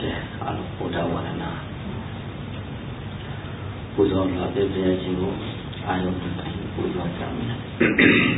阿鲁布达瓦那，不做了别别情况，阿有不做讲的。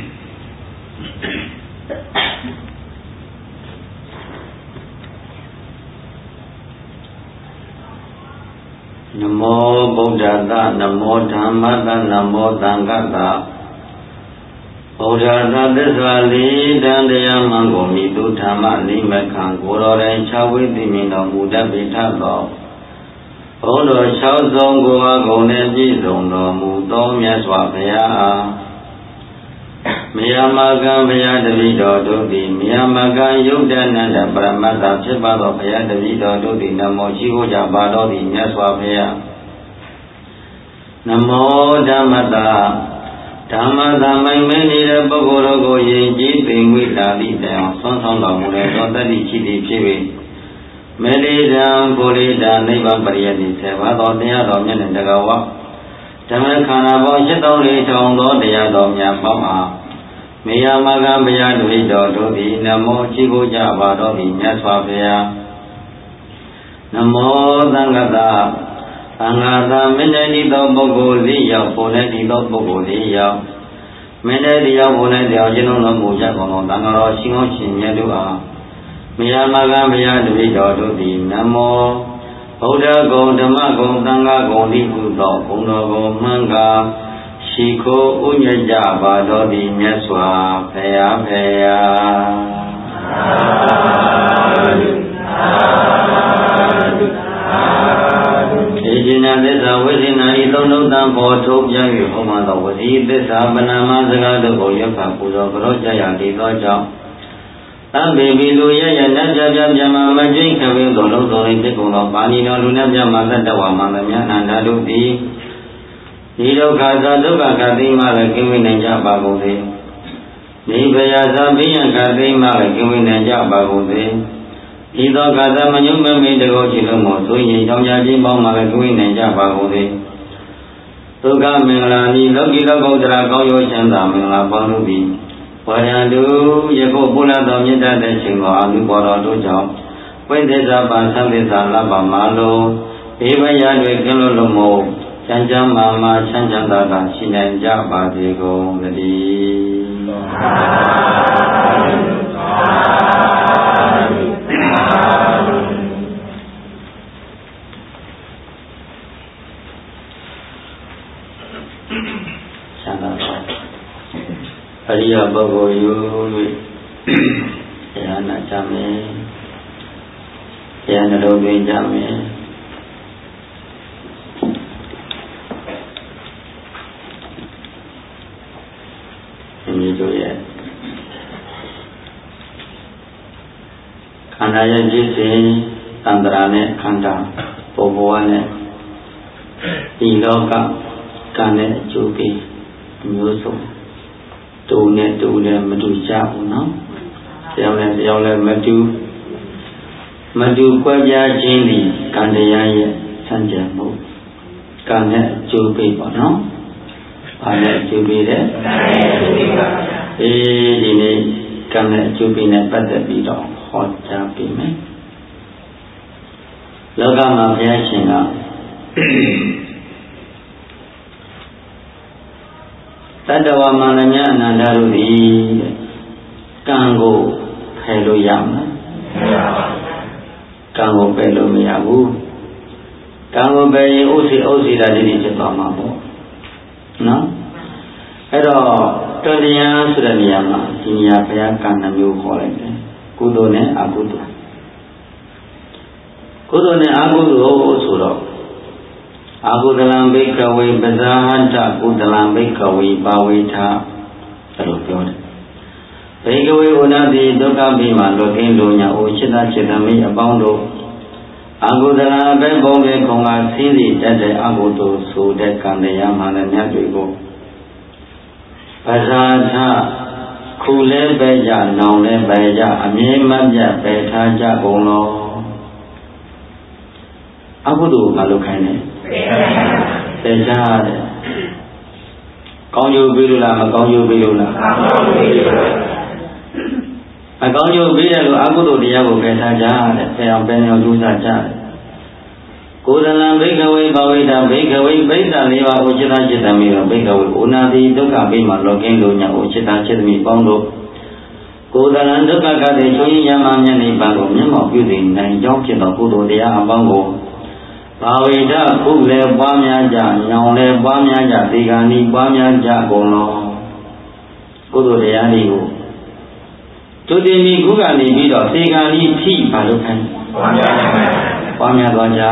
南无布达达，南无达玛达，南无达嘎达。布达达သစ္စာလေးတန်တရားမှန်ကိုမိသူဓမ္မနိမခံကိုယ်တော်တိုင်၆ဝိသိမြင်တော်မူတတ်ပေထသောဘုန်းတော်၆ဆုံးကိုအားကုန်နဲ့ပြည့်စုံတော်မူသောမြတ်စွာဘုရားအားမယမကံဘုရားတပည့်တော်တို့သည်မယမကံယုတ်တနန္တပရမတ္တဖြစ်ပါသောဘုရားတပည့်တော်တို့သည်နမောရှိခိုးကြပါတော်သည်မြတ်စွာဘုရားနမောဓမ္မတာဓမ္မသာမိုင်မဲနေတဲ့ပုဂ္ဂိုလ်တို့ကိုယဉ်ကျေးသိမ်မွေ့လာသည့်တိုင်အောင်ဆွမ်းဆောင်တော်မူတဲ့သောတတ္တိရှိသည်ဖြစ်၍မေတ္တာပုရိဒာနိဗ္ဗာန်ပရိယတိဆေဘာသောတရားတော်မြတ်နဲ့တကဝဓမ္မခန္ဓာပေါင်း8400သောတရားတော်များပေါင်းအားမေယမကံဘုရားတပည့်တော်တို့သည်နမောရှိခိုးကြပါတော်သည်မြတ်စွာဘုရားနမောသံဃတာသံဃာသာမင်းတဲ့ဒီသောပုဂ္ဂိုလ်လေးရောက်ပုံနဲ့ဒီသောပုဂ္ဂိုလ်လေးရောက်မင်းတဲ့ဒီရောက်ပုံနဲ့တရားကျင့်တော်မူကြကုန်သောသံဃာတော်ရှင်ကောင်းရှင်မြတ်တို့အားမယမကံဘုရားတပည့်တော်တို့သည်နမောဗုဒ္ဓဂုံဓမ္မဂုံသံဃာဂုံဤဟုသောဂုံတော်ကိုမှန်ကားရှိခိုးဥညကြပါတော်သည်မြတ်စွာဘုရားဖေယာေဇိနာသစ္စာဝိဇိနာဤသုံးလုံးတန်ပေါ်ထုတ်ပြ၍ဟောမှသောဝစီသစ္စာပဏာမစကားတို့ကိုရွတ်ဖတ်ပူဇော်ကြောကြရသည်သောကြောင့်သံဃေဘီလူရရနတ်ပြပြမြမမကျိခဝေသောလုံးစုံ၏ဖြစ်ကုန်သောပါဏိတော်လူနတ်မြမသတ္တဝါမန္တမြအနန္တတို့သည်ဒီဒုက္ခသာဒုက္ခကတိမှလည်းကိဝိနိုင်ကြပါကုန်စေဒီဘယသာဘိယံကတိမှလည်းကိဝိနိုင်ကြပါကုန်စေဤသောကာသမညုမမိတကောရှိလုံးမို့ဆိုရင်ကြောင့်ကြခြင်းပေါင်းမှလည်းကိဝိနိုင်ကြပါကုန်စေဒုက္ခမင်္ဂလာဤလောကီလောကုတ္တရာကောင်းရောချမ်းသာမင်္ဂလာပေါင်းတို့သည်ဝါရံတုယခုပုလသောမြတ်တဲ့ရှင်သောအမှုပေါ်တော်တို့ကြောင့်ဝိသစ္စာပါသံသစ္စာလဘမာလိုဘေးဘယတွေကင်းလို့မို့ချမ်းချမ်းမာမာချမ်းချမ်းသာသာရှိနိုင်ကြပါစေကုန်သတည်းချမ်းသာပါအရိယပုဂ္ဂိုလ်ယူ၍တရားနာကြမယ်တရားနှလုံးသွင်းကြမယ်ဒီလိုရဲ့ခန္ဓာရဲ့จิตစဉ်တန္တရာနဲ့ခန္ဓာဘောဘဝနဲ့ဒီလောကကံနဲ့အကျိုးပေးမျိုးစုံတူနဲ့တူနဲ့မတူကြဘူးနော်တရားနဲ့တရားလည်းမတူကွဲပြားခြင်းဒီကံတရားရဲ့ဆန့်ကျင်မှုကံနဲ့အကျိုးပေးပါနော်ဘာနဲ့အကျိုးပေးလဲဒီနေ့ကံနဲ့အကျိုးပေးနဲ့ပတ်သက်ပြီးတော့ဟောကြားပေးမယ်လောကမှာဘုရားရှင်ကတတ္တဝါမန္တမြအနန္တတို့သည်ကံကိုဖယ်လို့ရမလားကံကိုပယ်လို့မရဘူးကံကိုပယ်ရင်ဥစီတာတိဖြစ်သွားမှာပေါ့နော်အဲ့တော့တွင်တရားဆိုတဲ့နေရာမှာဒီနေရာဘုရားကံနှမျိုးခေါ်လိုက်တယ်ကုသိုလ်နဲ့အကုသိုလ်ကုသိုလ်နဲ့အကုသိုလ်ဆိုတော့အာဟုတလံဘိကဝေပဇာဟန္တကုတလံဘိကဝေပါဝေထအဲ့လိုပြောတယ်ဘိကဝေဝနာတိဒုက္ခပိမှလွတ်ကင်းလို့ညာအိုจิตจิตမိအပေါင်းတို့အာဟုတလံဘိဘုံတွေခုံကဆင်းစီတတ်တဲ့အကုသိုလ်ဆိုတဲ့ကံတရားမှလည်းမြတ်တွေကိုပဇာထခုလဲပဲကြနောင်လဲပဲကြအမြဲမပြတ်ပဲထားကြကုန်လောအကုသိုလ်မလုပ်ခိုင်းနဲ့သေချာတဲ့ကောင်းကျိုးပေးလို့လားမကောင်းကျိုးပေးလို့လားကောင်းကျိုးပေးလို့အကောင်းကျိုးပေးတယ်လို့အကုသိုလ်တရားကိုပယ်ထားကြတဲ့ပယ်အောင်ကြိုးစားကြတယ်ကိုယ်တလံဘိကဝေဘဝိတဘိကဝေပိဋက၄ပါးကိုจิตจิตမိဘိကဝေဩနာတိဒုက္ခပိမှလောကင်းလို့ညာကိုจิตจิตမိပေါင်းတို့ကိုယ်တလံဒုက္ခကတိချုံရမမျက်နှိပ်ပံကိုမျက်မှောက်ပြုစေနိုင်ကြောင်းဖြစ်သောကုသိုလ်တရားအပေါင်းကိုဘာဝိတခုလည်းပွားများကြညောင်လည်းပွားများကြဒီကဏီပွားများကြကုန်လောကုသိုလ်တရားတွေကိုတုတိမိခုကနေပြီးတော့ဒီကဏီထိပါလို့ခိုင်းပွားများသွားကြ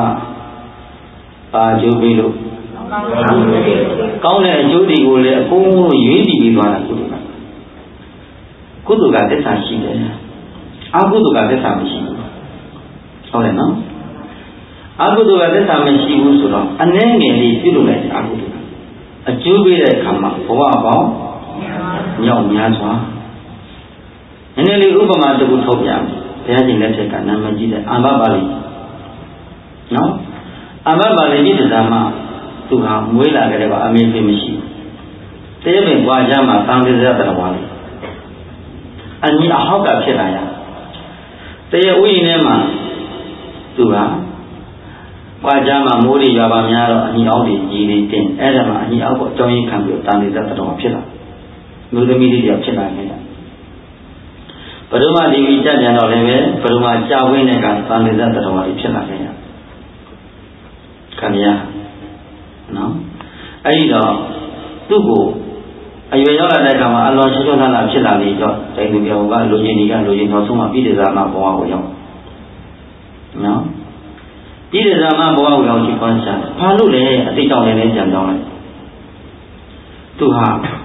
ပါကျိုးပြီးလို့ကောင်းတဲ့အကျိုးတွေကိုလည်းအကုန်လုံးရွေးပြီးသွားတာကုသိုလ်ကသစ္စာရှိတယ်အကုသိုလ်ကသစ္စာမရှိဘူးဟုတ်တယ်နော်အကုသိုလ်ကသစ္စာမရှိဘူးဆိုတော့အနည်းငယ်လေးပြုလုပ်လိုက်တဲ့အကုသိုလ်အကျိုးပေးတဲ့အခါမှာဘဝပေါင်းမြောက်များစွာနည်းနည်းလေးဥပမာတစ်ခုထုတ်ပြဘုရားရှင်လက်ထက်ကနာမည်ကြီးတဲ့အမ္ဘပါဠိနော်အမ္ဘပါဠိဒီတရားမှာသူဟာမွေးလာကြတယ်ကအမေဖေမရှိဘူးတရပင်ပွားကြမှာသံဃာတရားဝါလေးအညီအဟောက်ကဖြစ်လာရတရဥယျာဉ်ထဲမှာသူဟာပွားကြမှာမိုးတွေရွာပါများတော့အညီအောက်တွေကြီးတွေတင်အဲ့ဒါမှအညီအောက်ကိုအကြောင်းရင်းခံပြီးတန်လေးသက်တော်ဖြစ်လာမျိုးသမီးလေးတွေဖြစ်လာခဲ့တာဘုရားဒီဝိကြကြံတော့လည်းပဲဘုရားကြာဝင်းတဲ့ကတန်လေးသက်တော်တွေဖြစ်လာခဲ့ရခမရနော်အဲ့ဒီတော့သူ့ကိုအရွယ်ရောက်လာတဲ့အခါမှာအလွန်ချောချောလှလှဖြစ်လာပြီးတော့တိုင်သူပြောကလူချင်းကြီးကလူချင်းတော်ဆုံးမှပြည်တစားမှာဘဝကိုရောက်နော်ပြည်တစားမှာဘဝကိုရောက်ရှိခွင့်ရှာဘာလို့လဲအတိတ်ကြောင့်လည်းကြံကြောင်းလိုက်သူဟာ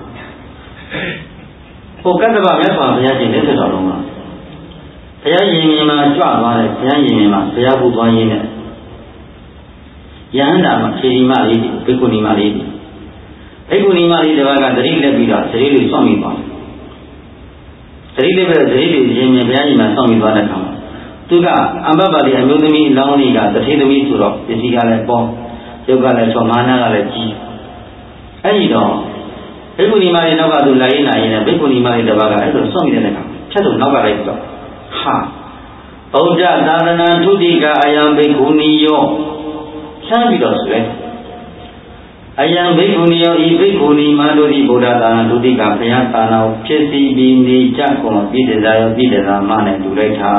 ဟိုကတ္တဗမြတ်စွာဘုရားရှင်လက်ဆက်တော်လုံးမှာဘုရားရင်မြင်မှာကြွသွားတယ်ဘုရားရင်မြင်မှာဘုရားဘုသွားရင်းနဲ့ယဟန္တာမှာခြေဒီမလေးဘိက္ခုနီမလေးဘိက္ခုနီမလေးတစ်ပါးကသတိလက်ပြီးတော့သတိလေးစွန့်မိသွားတယ်သတိလက်ပဲသတိလေးရင်မြင်ဘုရားရှင်မှာစွန့်မိသွားတဲ့အခါမှာသူကအမ္ဘပါဠိအမျိုးသမီးလောင်းလေးကတထေသမီးဆိုတော့ပစ္စည်းကလည်းပေါရုပ်ကလည်းချောမာနကလည်းကြီးအဲ့ဒီတော့ဘိက္ခုနီမလေးနောက်ကသူလာရင်းလာရင်းနဲ့ဘိက္ခုနီမလေးတစ်ပါးကအဲ့လိုစွန့်မိတဲ့အခါဖြတ်လို့နောက်ကလိုက်ပြီးတော့ဟာဗုဒ္ဓသာသနာထုတိကအယံဘိက္ခုနီယောဆန်းပြီးတော့ဆိုရဲအယံဘိက္ခုနီယောဤဘိက္ခုနီမတို့သည်ဗုဒ္ဓသာသနာထုတိကဘုရားသာနာကိုဖြစ်စီပြီးနေကြကုန်ပြည်တစားရောပြည်တစားမနဲ့တူလိုက်တာ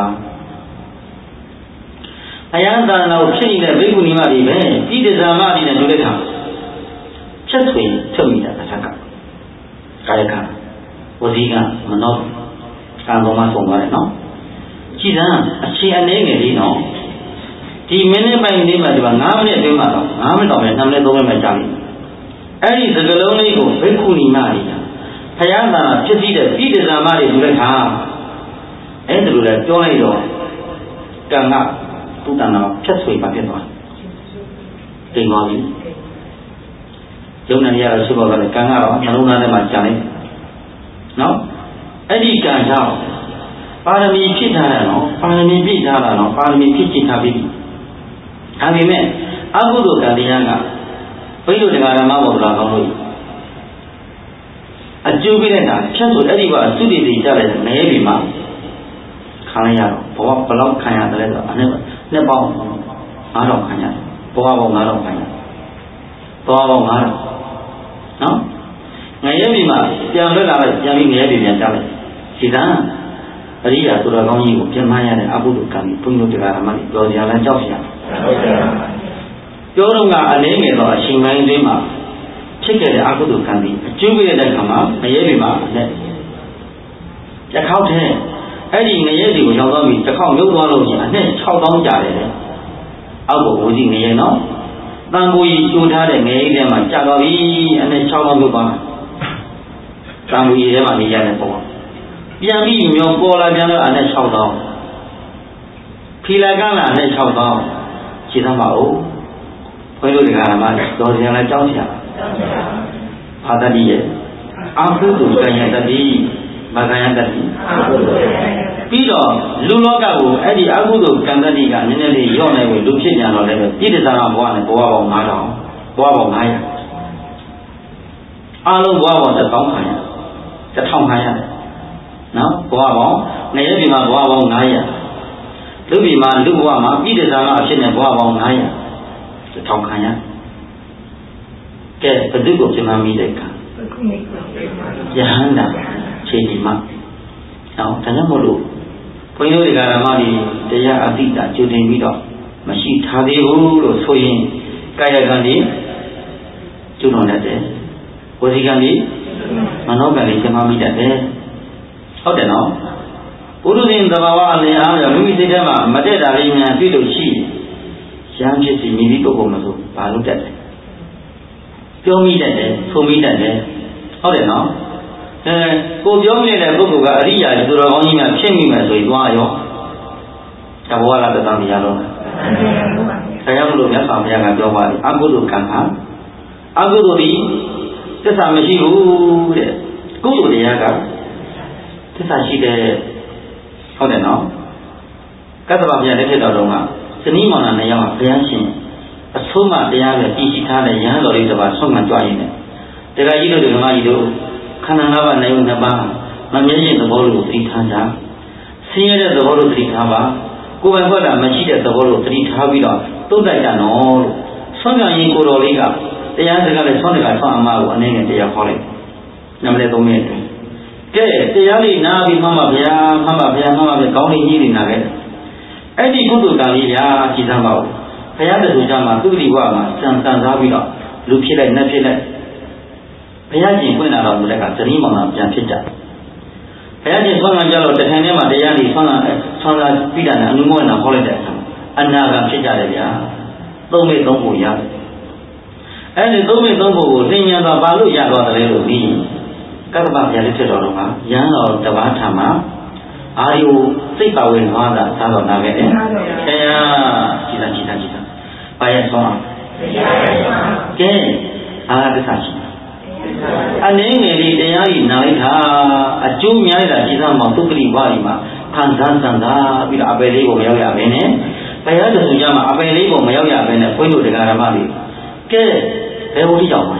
ဘုရားသာနာကိုဖြစ်နေတဲ့ဘိက္ခုနီမတွေပဲပြည်တစားမတွေနဲ့တူလိုက်တာချက်ဆွေထုတ်မိတာအထက်ကကာယကဝစီကမနောကံပေါ်မှာဆုံးသွားတယ်နော်ကြည်စမ်းအခြေအနေငယ်လေးနော်ဒီမိနစ်ပိုင်းလေးမှာဒီမှာ9မိနစ်အတွင်းမှာတော့9မိနစ်တော့ပဲ2မိနစ်3မိနစ်မှကြာပြီအဲ့ဒီစကလုံးလေးကိုဘိက္ခုနီမတွေဘုရားသာဖြစ်ပြီးတဲ့ပြည်တစားမတွေဆိုတဲ့ခါအဲ့ဒါလိုလဲပြောလိုက်တော့ကံကသူ့တဏ္ဍာဖြတ်ဆွေပါဖြစ်သွားတိမ်သွားပြီယုံနာရတော့ရှိဖို့ကလည်းကံကတော့နှလုံးသားထဲမှာကြာနေနော်အဲ့ဒီကံကြောင့်ပါရမီဖြစ်ထားတာနော်ပါရမီပြည့်ထားတာနော်ပါရမီဖြစ်ချင်ထားပြီဒါပေမဲ့အကုသိုလ်ကံတရားကဘိက္ခုတရားဓမ္မဘောဓလာကောင်းလို့အကျိုးပေးတဲ့တာဖြတ်ဆိုအဲ့ဒီကအသုတိတိကြတဲ့ငရဲပြီမှာခံရတော့ဘဝဘလောက်ခံရတယ်လဲဆိုတော့နှစ်ပေါင်း9000ခံရတယ်ဘဝပေါင်း9000ခံရတယ်ဘဝပေါင်း9000နော်ငရဲပြီမှာပြန်လွတ်လာလိုက်ပြန်ပြီးငရဲပြီပြန်ကြလိုက်ဒီကအရိယာသူတော်ကောင်းကြီးကိုပြန်မရတဲ့အကုသိုလ်ကံဘုန်းကြီးတို့တရားဓမ္မတွေပြောစရာလဲကြောက်စရာပြောတော့ကအနည်းငယ်တော့အချိန်ပိုင်းအတွင်းမှာဖြစ်ခဲ့တဲ့အကုသိုလ်ကံဒီအကျိုးပေးတဲ့အခါမှာငရဲပြီမှာနဲ့တစ်ခေါက်တည်းအဲ့ဒီငရဲတွေကိုရောက်သွားပြီတစ်ခေါက်မြုပ်သွားလို့ရှိရင်အနှစ်6000ကြာတယ်အောက်ကိုဝစီငရဲနော်တန်ဖိုးကြီးချိုးထားတဲ့ငရဲထဲမှာကြာသွားပြီအနှစ်6000မြုပ်သွားတန်ဖိုးကြီးထဲမှာနေရတဲ့ပုံပြန်ပြီးမျောပေါ်လာပြန်တော့အနဲ့6000ဖီလာကလာနဲ့6000ရှင်းသမှာဦးဘုန်းကြီးတို့ဒီကရမတော်စရာလဲကြောင်းစရာဘာတတိရဲ့အာဟုတုကံယတတိမကံယတတိပြီးတော့လူလောကကိုအဲ့ဒီအာဟုတုကံတတိကနည်းနည်းလေးရော့နိုင်ဝင်လူဖြစ်ကြတော့လည်းပြည်တစားဘဝနဲ့ဘဝပေါင်း9000ဘဝပေါင်း900အားလုံးဘဝပေါင်း1000ခံရ1000ခံရတယ်နော်ဘဝပေါင်းငရဲပြည်မှာဘဝပေါင်း900လူပြည်မှာလူဘဝမှာပြည်တဇာမအဖြစ်နဲ့ဘဝပေါင်း900ထောင်ခံရကဲဘု து ကိုပြန်မိတဲ့အခါယဟန္တာခြေဒီမှာနော်ဒါကြောင့်မို့လို့ဘုန်းကြီးတို့ဓမ္မတွေတရားအတိတ်ကြိုတင်ပြီးတော့မရှိထားသေးဘူးလို့ဆိုရင်ကာယကံဒီကျွလွန်တတ်တယ်ဝစီကံဒီမနောကံဒီပြန်မိတတ်တယ်ဟုတ်တယ်နော်ပုရုဇဉ်သဘာဝအလင်းအားရမိမိစိတ်ထဲမှာမတည့်တာလေးများတွေ့လို့ရှိရမ်းဖြစ်စီမိမိပုဂ္ဂိုလ်မဆိုဘာလို့တတ်တယ်ပြောမိတတ်တယ်ဆိုမိတတ်တယ်ဟုတ်တယ်နော်ကိုပြောမိတဲ့ပုဂ္ဂိုလ်ကအရိယာသူတော်ကောင်းကြီးများဖြစ်မိမယ်ဆိုရင်သွားရောတဘောလာတသမီးရတော့ဆရာမလို့မြတ်စွာဘုရားကပြောပါတယ်အကုသိုလ်ကံဟာအကုသိုလ်ဒီသစ္စာမရှိဘူးတဲ့ကုသိုလ်တရားကသစ္စာရှိတယ်ဟုတ်တယ်နော်ကတ္တဗဘုရားလက်ထက်တော်ကဇနီးမောင်နှံနှစ်ယောက်ဘုရားရှင်အဆုံးမတရားပဲတည်ရှိထားတဲ့ယဟန်တော်လေးတစ်ပါးဆုံးမကြွရင်တရားကြီးတို့ဓမ္မကြီးတို့ခန္ဓာ၅ပါးနိုင်ုံနှစ်ပါးမမြဲရင်သဘောလို့သိထားကြဆင်းရဲတဲ့သဘောလို့သိထားပါကိုယ်ပိုင်ခွက်တာမရှိတဲ့သဘောလို့သိထားပြီးတော့သုံးတတ်ကြနော်လို့ဆွမ်းကံရင်ကိုတော်လေးကတရားစကားနဲ့ဆွမ်းတကဆွမ်းအမကိုအနေနဲ့တရားခေါ်လိုက်နမလေး3မိနစ်ကဲတရားလေးနားပြီးမှပါဗျာမှပါဗျာမှပါဗျာကောင်းလေးကြီးနေနာခဲ့အဲ့ဒီကုသိုလ်ကံလေးဗျာကြည်စမ်းပါဦးဘုရားတဆူကြမှာသူတိဘဝမှာစံစားပြီးတော့လူဖြစ်လိုက်နတ်ဖြစ်လိုက်ဘုရားရှင်ဖွင့်လာတော့လည်းကသတိမောင်နှံပြန်ဖြစ်ကြဘုရားရှင်ဆွမ်းကံကြတော့တခါတည်းမှာတရားလေးဆွမ်းသာပြီးတာနဲ့အနုမောဒနာခေါ်လိုက်တဲ့အချိန်အနာဂံဖြစ်ကြတယ်ဗျာ3မိနစ်3ဖို့ရတယ်အဲ့ဒီ3မိနစ်3ဖို့ကိုသင်ညာတော့ဘာလို့ရသွားတယ်လို့ပြီးကတ္တဗဘုရားလက်ထက်တော်ကရဟန်းတော်တပါးထံမှာအာယုစိတ်ပါဝင်သွားတာသာတော်နာခဲ့တယ်ဆရာကြည်သာဘာရဆုံးအောင်ကဲအာသစ္စာရှိအနေငယ်လေးတရားကြီးနာလိုက်တာအကျိုးများတာကြည်သာမောင်သုက္ကလိဘွားကြီးမှာခံစားပြီးတော့အပယ်လေးကိုမရောက်ရဘဲနဲ့ဘုရားတဆူကြမှာအပယ်လေးကိုမရောက်ရဘဲနဲ့ဘုန်းကြီးတို့တရားဓမ္မတွေကဲဘယ်ဟိုတိကြောင်မှာ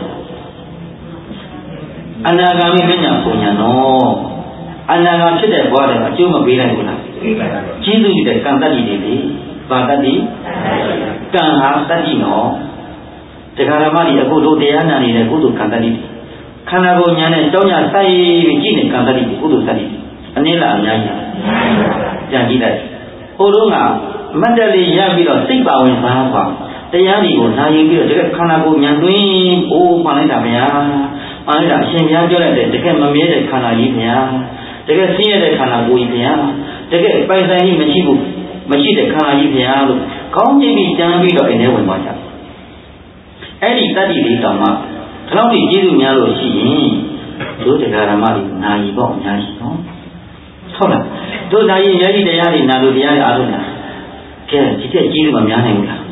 အနာဂါမိပညာပုံညာနော်အနာဂါဖြစ်တဲ့ဘဝတွေအကျိုးမပေးနိုင်ဘူးလားကျေးဇူးကြီးတဲ့ကံတတ္တိတွေလေဘာတတ္တိကံဟာတတ္တိနော်တရားဓမ္မတွေအခုတို့တရားနာနေတဲ့ကုသိုလ်ကံတတ္တိခန္ဓာကိုယ်ညာနဲ့ကြောင်းညာစိုက်ပြီးကြည့်နေကံတတ္တိကုသိုလ်တတ္တိအနည်းလားအများကြီးပြန်ကြည့်လိုက်ဟိုတုန်းကမတ်တက်လေးရပြီးတော့စိတ်ပါဝင်စားပါတရားတွေကိုနာယူပြီးတော့တကယ်ခန္ဓာကိုယ်ညာသွင်းအိုးမှန်လိုက်တာဗျာမှန်လိုက်တာအရှင်ဘုရားပြောလိုက်တဲ့တကယ်မမြဲတဲ့ခန္ဓာကြီးဗျာတကယ်ဆင်းရဲတဲ့ခန္ဓာကိုယ်ကြီးဗျာတကယ်ပိုင်ဆိုင်ကြီးမရှိတဲ့ခန္ဓာကြီးဗျာလို့ခေါင်းကြည့်ပြီးကြမ်းပြီးတော့အိမ်ထဲဝင်သွားကြအဲ့ဒီတတ္တိလေးတောင်မှဒီလောက်ကြီးကျေးဇူးများလို့ရှိရင်တို့တရားဓမ္မတွေနာယူပေါ့အများကြီးနော်ဟုတ်လားတို့နာယူရဲ့တရားတွေနာလို့တရားတွေအားလုံးနာကဲဒီတဲ့ကျေးဇူးမများနိုင်ဘူးလား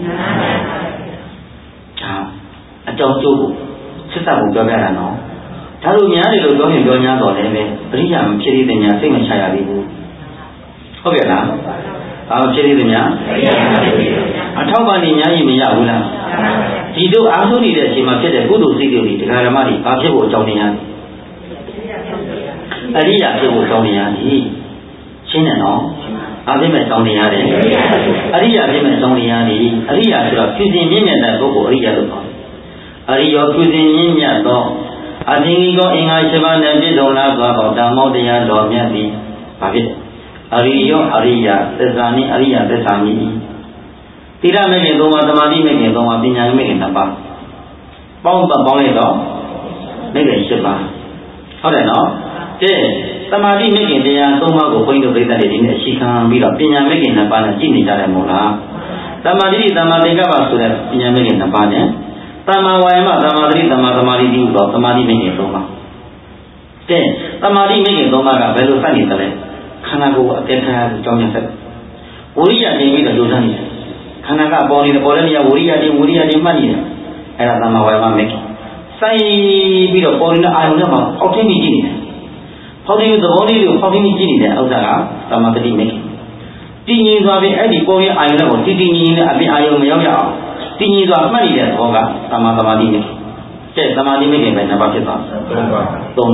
ဒါအကြောင်းကျိုးကိုစစ်တပ်ကိုပြောပြတာနော်ဒါလိုများတယ်လို့ပြောရင်ပြောများတော့လည်းပဲပရိယာမဖြစ်သေးတဲ့ညာစိတ်မချရသေးဘူးဟုတ်ကဲ့လားဘာမဖြစ်သေးတဲ့ညာအထောက်ပံ့နေများကြီးမရဘူးလားဒီတို့အားထုတ်နေတဲ့အချိန်မှာဖြစ်တဲ့ကုသိုလ်စိတ်တွေတရားဓမ္မတွေဘာဖြစ်ဖို့အကြောင်းတရားအရိယာဖြစ်ဖို့အကြောင်းတရားကြီးရှင်းတယ်နော်အားဖြင့်မဲ့အကြောင်းတရားတယ်အရိယာဖြစ်မဲ့အကြောင်းတရားတွေအရိယာဆိုတော့ပြုစဉ်မြင့်မြတ်တဲ့ပုဂ္ဂိုလ်အရိယာလို့ခေါ်တယ်အရိယောပြုစဉ်မြင့်မြတ်သောအသင်္ကိကောအင်္ဂါ7ပါးနဲ့ပြည့်စုံလာသောဓမ္မောတရားတော်မြတ်သည်ဘာဖြစ်လဲအရိယောအရိယသစ္စာနှင့်အရိယသစ္စာမြည်တိရမေခင်3ပါးသမာဓိမေခင်3ပါးပညာမေခင်2ပါးပေါင်းလိုက်တော့မေခင်7ပါးဟုတ်တယ်နော်ကဲသမာဓိမေခင်တရား3ပါးကိုဘုန်းကြီးတို့ပြိဿတွေဒီနေ့အရှိခံပြီးတော့ပညာမေခင်2ပါးနဲ့ကြည့်နေကြတယ်မို့လားသမာဓိသမာဓိကပါဆိုတဲ့ပညာမေခင်2ပါးနဲ့သမ္မာဝါယမသမ္မာသတိသမ္မာသမာဓိပြုတော့သမာဓိမိခင်3ပါးကဲသမာဓိမိခင်3ပါးကဘယ်လိုစနေတယ်လဲခန္ဓာကိုယ်အတက်ထားကြောင်းရဆက်ဝိရိယတင်ပြီးတော့ကြိုးစားနေတယ်ခန္ဓာကပေါ်နေတယ်ပေါ်တဲ့နေရာဝိရိယတင်မှတ်နေတယ်အဲ့ဒါသမ္မာဝါယမမိခင်စိုက်ပြီးတော့ပေါ်နေတဲ့အာယုန်ထဲမှာအောက်ထင်းပြီးကြည့်နေတယ်ဖောက်တဲ့သဘောလေးကိုဖောက်ထင်းပြီးကြည့်နေတဲ့ဥစ္စာကသမာဓိမိခင်တည်ငြိမ်သွားပြီးအဲ့ဒီပေါ်ရဲ့အာယုန်ကိုတည်တည်ငြိမ်နဲ့အပြင်အာယုန်မရောက်ရအောင်တည်ငြိမ်စွာမှတ်နေတဲ့သဘောကသမာဓိမိခင်ကဲသမာဓိမိခင်ပဲနှစ်ပါးဖြစ်သွား3ပါး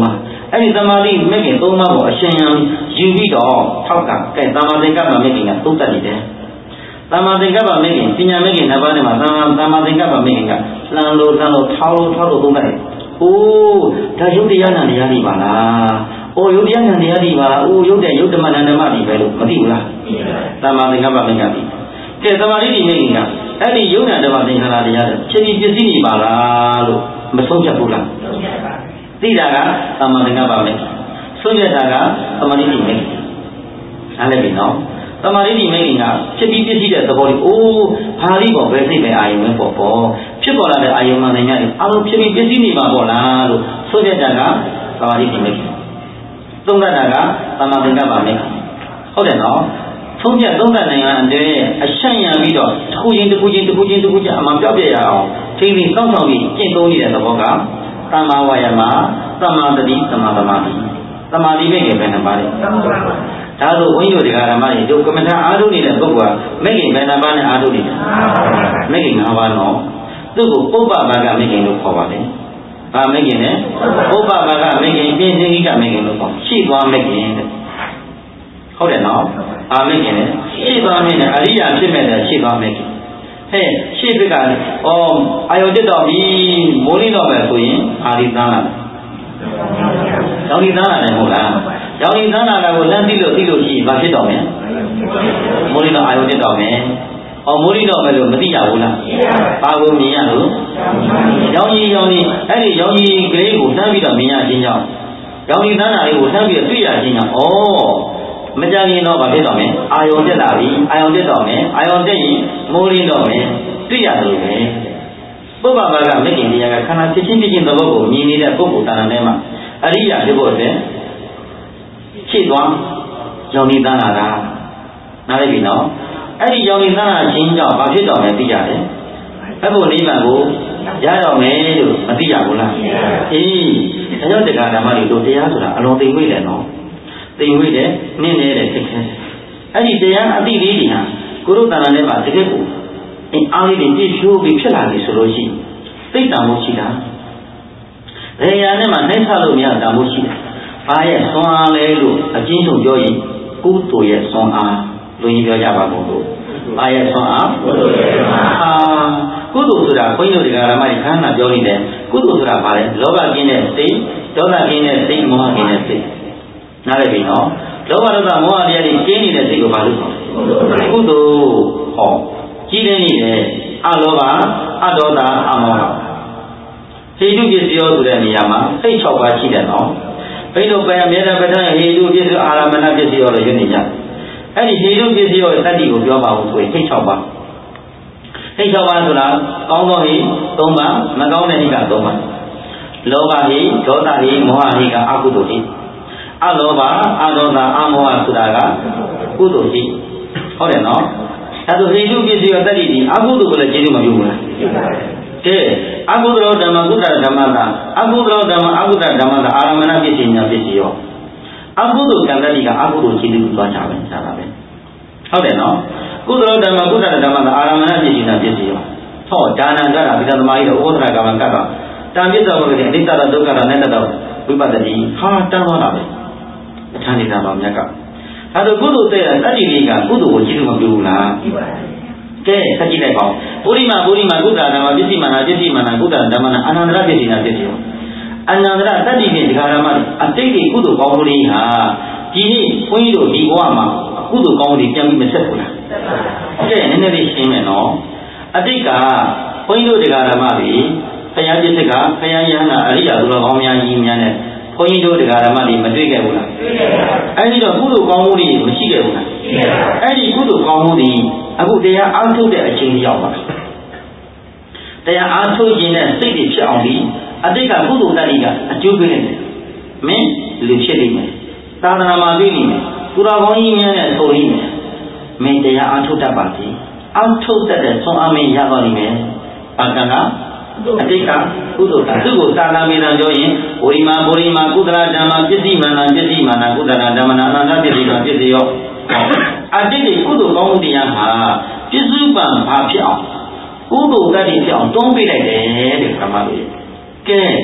အဲ့ဒီသမာဓိမဲ့ခင်၃ပါးကိုအရှင်ယူပြီးတော့ထောက်ကကဲသမာသင်္ကပ္ပမဲ့ခင်ကသုံးတတ်နေတယ်သမာသင်္ကပ္ပမဲ့ခင်ပညာမဲ့ခင်နှစ်ပါးနဲ့မှာသမာသင်္ကပ္ပမဲ့ခင်ကလှမ်းလို့ထောက်လို့သုံးတတ်တယ်။အိုးဒါယုတ်တရားနဲ့တရားတွေပါလား။အိုးယုတ်တရားနဲ့တရားတွေပါလား။အိုးယုတ်တဲ့ယုတ်ဓမ္မနဲ့ဓမ္မတွေပဲလို့မသိဘူးလား။သမာသင်္ကပ္ပမဲ့ခင်ကဲသမာဓိတိမဲ့ခင်ကအဲ့ဒီယုတ်နဲ့ဓမ္မသင်္ခါရတရားတွေဖြစ်ပြီးပစ္စည်းနေပါလားလို့မဆုံးဖြတ်ဘူးလား။သိတာကသမာသင်္ကပ္ပမဲ့ဆုံးဖြတ်တာကသမာဓိတိမဲ့နားလည်ပြီနော်သမာဓိတိမဲ့ခင်ကဖြစ်ပြီးပစ္စည်းတဲ့သဘောလေးအိုးဘာလိပေါ်ပဲစိတ်ပဲအာယုံပဲပေါ့ဖြစ်ပေါ်လာတဲ့အာယုံမှန်တယ်များအလုံးဖြစ်ပြီးပစ္စည်းနေပါပေါ့လားလို့ဆုံးဖြတ်တာကသမာဓိတိမဲ့ခင်သုံးသပ်တာကသမာသင်္ကပ္ပမဲ့ဟုတ်တယ်နော်သုံးဖြတ်သုံးသပ်နိုင်ငံအရှံ့ရပြီးတော့တစ်ခုချင်းအမှပြောက်ပြရအောင်ထိန်းသိမ်းစောင့်ရှောက်ပြီးကျင့်သုံးနေတဲ့သဘောကသမ္မာဝါယမသမ္မာတတိသမ္မာသမာဓိသမာဓိမဲ့ခင်ပဲနှစ်ပါးလေဒါဆိုဘုန်းကြီးတို့ဓမ္မတွေတို့ကမ္မထာအားထုတ်နေတဲ့ပုဂ္ဂိုလ်ကမဲ့ခင်ဘယ်နှပါးနဲ့အားထုတ်နေလဲမဲ့ခင်၅ပါးနော်သူ့ကိုပုပ္ပဘာကမဲ့ခင်လို့ခေါ်ပါတယ်။ဘာမဲ့ခင်လဲပုပ္ပဘာကမဲ့ခင်ပြင်းစင်ကြီးကမဲ့ခင်လို့ခေါ်ရှိသွားမဲ့ခင်တဲ့ဟုတ်တယ်နော်။ဘာမဲ့ခင်လဲရှိသွားမဲ့နဲ့အရိယာဖြစ်မဲ့တဲ့ရှိသွားမဲ့ခင်ဟဲ့ရှိပြကအာယုတက်တော်ပြီမိုးလင်းတော့မယ်ဆိုရင်အာရိသန်းလာရောင်ဒီသန်းလာတယ်ဟုတ်လားရောင်ဒီသန်းလာတာကိုလမ်းသိလို့ရှိရင်ဘာဖြစ်တော့မလဲမိုးလင်းတော့အာယုတက်တော်မယ်မိုးလင်းတော့မယ်လို့မသိရဘူးလားဘာကိုမြင်ရလို့ရောင်ကြီးအဲ့ဒီရောင်ကြီးကလေးကိုတန်းပြီးတော့မြင်ရခြင်းကြောင့်ရောင်ဒီသန်းလာလေးကိုတန်းပြီးတော့တွေ့ရခြင်းကြောင့်မကြခင်တော့ဗာဖြစ်တော့မယ်အာယုံတက်လာပြီအာယုံတက်တော့မယ်အာယုံတက်ရင်မိုးရင်းတော့မယ်တွေ့ရတယ်ပဲပုပ္ပဘာကမဂ္ဂင်တရားကခန္ဓာဖြစ်ချင်းသဘောကိုမြင်နေတဲ့ပုဂ္ဂိုလ်တဏ္ဍာထဲမှာအရိယာဖြစ်ဖို့အတွက်ရှေ့သွားယောနိသနာတာနားလည်ပြီနော်အဲ့ဒီယောနိသနာခြင်းကြောင့်ဗာဖြစ်တော့မယ်သိရတယ်အဖို့နိဗ္ဗာန်ကိုရတော့မယ်လို့မသိရဘူးလားအေးဒါကြောင့်တရားဓမ္မတွေတို့တရားဆိုတာအလုံးသိမ့်ဝေးတယ်နော်သိမ့်ဝေးတယ်နင်းနေတဲ့စိတ်ခဲအဲ့ဒီတရားအတိလေးတွေဟာကိုရုတ္တနာထဲမှာတကယ်ကိုအားလေးတွေပြည့်ဖြိုးပြီးဖြစ်လာပြီဆိုလို့ရှိရင်သိတံမှုရှိတာရေယာနဲ့မှနှိမ့်ချလို့မရတာမှုရှိတယ်ဘာရဲ့ဆွမ်းအားလဲလို့အချင်းချုပ်ပြောရင်ကုသိုလ်ရဲ့ဆွမ်းအားလို့ပြောကြပါဘူးလို့ဘာရဲ့ဆွမ်းအားကုသိုလ်ရဲ့ဆွမ်းအားကုသိုလ်ဆိုတာဘုန်းကြီးတို့ဒီကရမကြီးခန္ဓာပြောနေတယ်ကုသိုလ်ဆိုတာဘာလဲလောဘကင်းတဲ့စိတ်ဒေါသကင်းတဲ့စိတ်မောဟကင်းတဲ့စိတ်နားလည်ပြီနော်လောဘဒေါသမောဟတရားတွေကင်းနေတဲ့စိတ်ကိုဘာလို့ခေါ်လဲကုသိုလ်ဟောကြီးနေနေတယ်အလောဘအဒေါသအမောဟဟိတုပစ္စယောဆိုတဲ့နေရာမှာစိတ်၆ပါးရှိတယ်နော်ဘိတို့ပဲအမြဲတမ်းပဋ္ဌာန်းဟိတုပစ္စယောအာရမဏပစ္စယောလို့ယူနေကြအဲ့ဒီဟိတုပစ္စယောရဲ့တတ္တိကိုပြောပါဦးဆိုရင်စိတ်၆ပါးစိတ်၆ပါးဆိုတာကောင်းသောဟိ၃ပါးမကောင်းတဲ့ဟိက၃ပါးလောဘဟိဒေါသဟိမောဟဟိကအကုသိုလ်ဟိအလောဘအဒေါသအမောဟဆိုတာကကုသိုလ်ဟိဟုတ်တယ်နော်ဒါဆိုဟိတုပစ္စယောတတ္တိဒီအကုသိုလ်ကိုလည်းကျေးဇူးမပြုဘူးလားကဲအကုသိုလ်ဓမ္မကုသဓမ္မတာအကုသိုလ်ဓမ္မအကုသဓမ္မတာအာရမဏပစ္စည်းညာပစ္စည်းရောအကုသိုလ်ကံတတိကအကုသိုလ်ခြေသူသွားကြပဲဒါပါပဲဟုတ်တယ်နော်ကုသိုလ်ဓမ္မကုသဓမ္မတာအာရမဏပစ္စည်းညာပစ္စည်းရောဟောဒါနံကြတာပိဋကသမားကြီးတော့ဥပဒနာကမ္မကတ်တော့တံပစ္စောဘုရားအနိစ္စဒုက္ခတာနဲ့တော့ဝိပဿတိဟာတန်းသွားတာပဲပဋ္ဌာန်းနေတာတော်မြတ်ကဒါဆိုကုသိုလ်တဲ့တတ္တိလေးကကုသိုလ်ကိုခြေသူမပြုဘူးလားကဲဆက်ကြည့်လိုက်ပါဦးပုရိမာကုသဓမ္မပစ္စည်းမာနကုသဓမ္မနာအနန္တရပစ္စည်းနာပစ္စည်းရောအနန္တရတတ္တိဖြင့်ဒီဃာရမအတိတ်ကုသိုလ်ကောင်းမှုတွေဟာဒီနေ့ဘုန်းကြီးတို့ဒီဘဝမှာကုသိုလ်ကောင်းမှုတွေပြန်ပြီးမဆက်ဘူးလားကဲနည်းနည်းလေးရှင်းမယ်နော်အတိတ်ကဘုန်းကြီးတို့ဒီဃာရမတွေဘုရားပြစ်စကဘုရားယဟနာအရိယာသူတော်ကောင်းများကြီးများနဲ့ဘုန်းကြီးတို့ဒီဃာရမတွေမတွေ့ခဲ့ဘူးလားတွေ့ခဲ့ပါဘူးအဲဒီတော့ကုသိုလ်ကောင်းမှုတွေမရှိခဲ့ဘူးလားရှိခဲ့ပါဘူးအဲဒီကုသိုလ်ကောင်းမှုတွေအခုတရားအားထုတ်တဲ့အချိန်ရောက်ပါတရားအားထုတ်ခြင်းနဲ့စိတ်တွေဖြစ်အောင်ဒီအတိတ်ကကုသိုလ်တတ္တိကအကျိုးပေးနေတယ်မင်းလူဖြစ်နေမယ်သာသနာမှာတွေ့နေမယ်သူတော်ကောင်းကြီးများနဲ့ဆိုရင်းမင်းတရားအားထုတ်တတ်ပါစေအားထုတ်တတ်တဲ့ဆုံးအမင်းရသွားနိုင်မယ်ဘာကံကအတိတ်ကကုသိုလ်ကသူ့ကိုသာသမေတံပြောရင်ဝိမာကုသလဓမ္မပစ္စည်းမာနကုသလဓမ္မနာအနန္တပစ္စည်းကပစ္စည်းရောအတိတ်ကကုသိုလ်ကောင်းမှုတရားဟာပစ္စုပန်ဘာဖြစ်အောင်ကုသိုလ်တတ္တိဖြစ်အောင်တွန်းပေးလိုက်တယ်တဲ့ဓမ္မတွေကဲ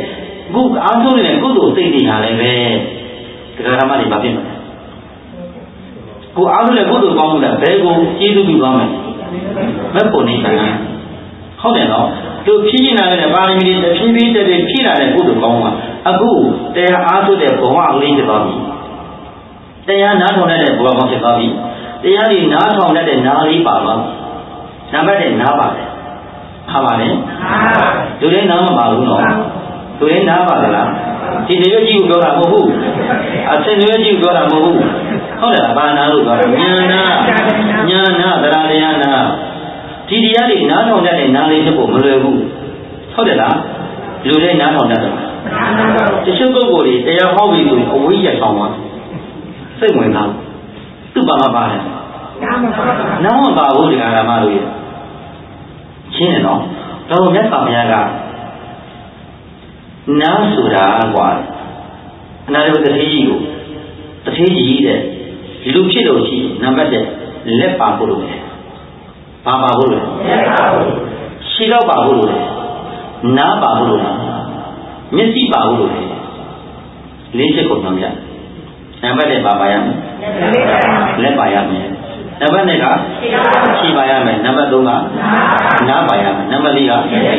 ခုအားထုတ်နေတဲ့ကုသိုလ်စိတ်တွေဟာလည်းပဲတရားဓမ္မတွေပါဖြစ်မယ်ကိုအားထုတ်တဲ့ကုသိုလ်ကောင်းမှုကဘယ်ကိုကျေးဇူးပြုကောင်းမယ်မက်ဖို့နေပါလားဟုတ်တယ်နော်သူဖြည့်နေတာလည်းပါရမီတွေဖြည်းဖြည်းတည်းဖြည့်လာတဲ့ကုသိုလ်ကောင်းမှုအခုတရားအားထုတ်တဲ့ဘဝလေးဖြစ်သွားပြီတရားနားထောင်တဲ့ဘဝကောင်းဖြစ်သွားပြီတရားဒီနားထောင်တဲ့နားလေးပါသွားနံပါတ်1နားပါတယ်ဟာပါလေလူတွေနားမပါဘူးနော်လူတွေနားပါသလားဒီတရွတ်ကြီးကိုပြောတာမဟုတ်ဘူးအစင်ရွတ်ကြီးကိုပြောတာမဟုတ်ဘူးဟုတ်တယ်ဘာနာလို့ပြောတာဉာဏနာတရားတရားနာဒီတရားတွေနားထောင်တဲ့နားလေးဖြစ်ဖို့မလွယ်ဘူးဟုတ်တယ်လားလူတွေနားထောင်တတ်တယ်တချို့ပုဂ္ဂိုလ်တွေတရားဟောပြီးဆိုရင်အဝိဇ္ဇာဆောင်သွားစိတ်ဝင်စားသူ့ဘာမှပါတယ်နားမပါဘူးဒီဓမ္မတို့ရဲ့ရှင်းတယ်နော်တော့မြတ်စွာဘုရားကနားဆိုတာကွာအနာရတတိကြီးကိုတတိကြီးတဲ့လူဖြစ်လို့ရှိနံပါတ်1လက်ပါဖို့လို့လေဘာပါဖို့လဲလက်ပါဖို့ရှင်းတော့ပါဖို့လို့လေနားပါဖို့လို့မျက်စိပါဖို့လို့လေလေးချက်ကိုပြောပြနံပါတ်1ပါပါရမယ်လက်ပါရမယ်နံပါတ်2ကရှင်းပါရမယ်နံပါတ်3ကနားပါရမယ်နံပါတ်4က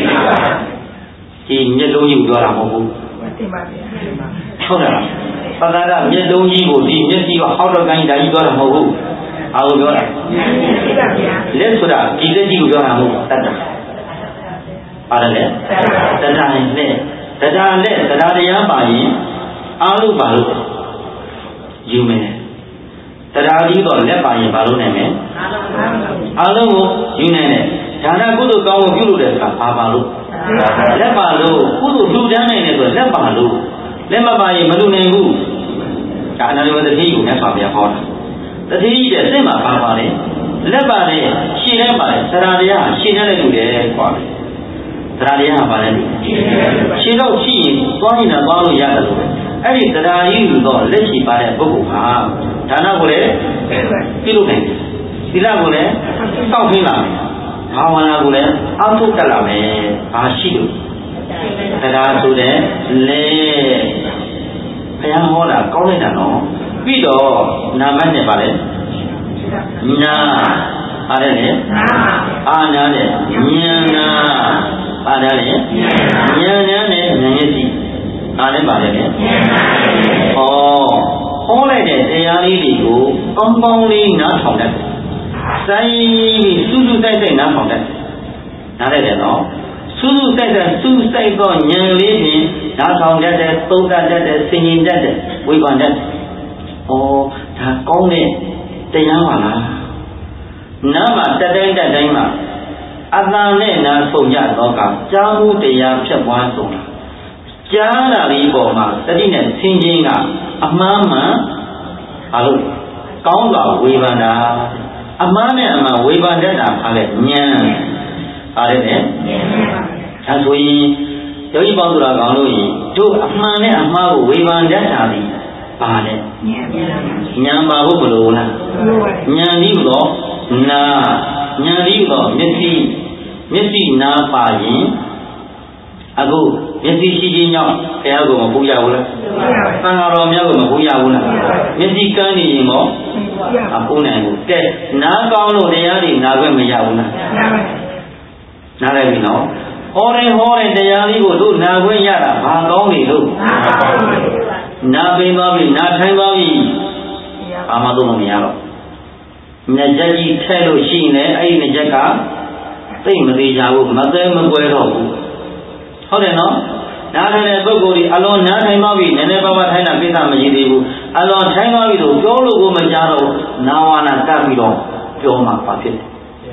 ဒီမျက်လုံးကြီးကိုပြောတာမဟုတ်ဘူးတင်ပါဗျာဟုတ်လားပဒါကမျက်လုံးကြီးကိုဒီမျက်စိကဟောက်တော့ကိုင်းဒါကြီးပြောတာမဟုတ်ဘူးအားကိုပြောတာလက်ဆိုတာဒီလက်ကြီးကိုပြောတာမဟုတ်ဘူးတတ်တာပါတယ်လေတတ်တာနဲ့တရားလက်တရားတရားပါရင်အားလို့ပါလို့ယူမယ်တရားကြီးတော့လက်ပါရင်ဘာလို့နိုင်မလဲအားလုံးကိုယူနိုင်တယ်ဒါနကုသိုလ်ကောင်းကိုပြုလို့တယ်ဆိုတာဘာပါလို့လက်ပါလို့ကုသိုလ်ထူတန်းနိုင်တယ်ဆိုလက်ပါလို့လက်မပါရင်မလုပ်နိုင်ဘူးဒါအနာရဝတ္တိကိုမြတ်စွာဘုရားဟောတာတတိကြီးတဲ့စိတ်မှာပါပါတယ်လက်ပါတယ်ရှင်းထဲပါတယ်တရားတရားရှင်းထဲလိုက်လို့တယ်ခွာတယ်တရားတရားပါလဲရှင်းတော့ရှိရင်သွားနေတာသွားလို့ရတယ်လို့အဲ့ဒီတရားကြီးလို့တော့လက်ရှိပါတဲ့ပုဂ္ဂိုလ်ဟာဒါနကိုလည်းပြုလုပ်နိုင်တယ်သီလကိုလည်းစောင့်သိလာမယ်ဘာဝနာကိုလည်းအောက်ထုတ်တတ်လာမယ်ဘာရှိလို့တရားဆိုတဲ့လေဘုရားဟောတာကောင်းလိုက်တာနော်ပြီးတော့နာမနဲ့ပါလေနာပါတယ်လေအာနာနဲ့ဉာဏ်နာပါတယ်လေဉာဏ်နဲ့ဉာဏ်ရည်စီအားလည်းပါတယ်လေဟောလိုက်တဲ့တရားလေးတွေကိုကောင်းကောင်းလေးနားထောင်တတ်တယ်စိုင်းပြီးစူးစူးတိုက်တိုက်နားထောင်တတ်တယ်နားလိုက်တယ်နော်စူးစူးတိုက်တိုက်စူးစိုက်တော့ဉာဏ်လေးဖြင့်နားထောင်တတ်တယ်သုံးတတ်တယ်ဆင်ញင်တတ်တယ်ဝေဖန်တတ်တယ်ဒါကောင်းတဲ့တရားပါလားနားမှာတက်တိုင်းမှာအတန်နဲ့နားဆုံးကြတော့ကကြားမှုတရားဖြစ်ပွားဆုံးကြားတာလေးပေါ်မှာတတိနဲ့ဆင်ခြင်ကအမှားမှန်ဘာလို့ကောင်းစွာဝေဖန်တာအမှားနဲ့အမှန်ဝေဖန်တတ်တာဟာလေဉာဏ်ပါတယ်လေဒါဆိုရင်ယောဂီပေါင်းဆိုတာကောင်းလို့ရင်တို့အမှန်နဲ့အမှားကိုဝေဖန်တတ်တာဒီပါလေဉာဏ်ပါဖို့မလိုလားဉာဏ်ပြီးတော့နာဉာဏ်ပြီးတော့မျက်စိနာပါရင်အခုမျက်စိရှိခြင်းကြောင့်ဘုရားကိုမပူရဘူးလားသံဃာတော်များကိုမပူရဘူးလားမျက်စိကန်းနေရင်ရောမပူနိုင်ဘူးကဲနားကောင်းလို့တရားတွေနာခွင့်မရဘူးလားနားလိုက်ပြီနော်ဟောတဲ့တရားလေးကိုတို့နာခွင့်ရတာဘာကောင်းနေလို့နာပင်သွားပြီနာထိုင်သွားပြီဘာမှတော့မရတော့ညကြက်ကြီးထဲလို့ရှိနေအဲ့ဒီညကြက်ကသိမသေးကြဘူးမသေးမကွဲတော့ဘူးဟုတ်တယ်နော်နားထိုင်တဲ့ပုဂ္ဂိုလ်ဒီအလွန်နားထိုင်သွားပြီနည်းနည်းပါးပါးထိုင်တာကိစ္စမရှိသေးဘူးအလွန်ထိုင်သွားပြီဆိုပြောလို့ကိုမကြားတော့နာဝါနာကပ်ပြီးတော့ပြောမှပါဖြစ်တယ်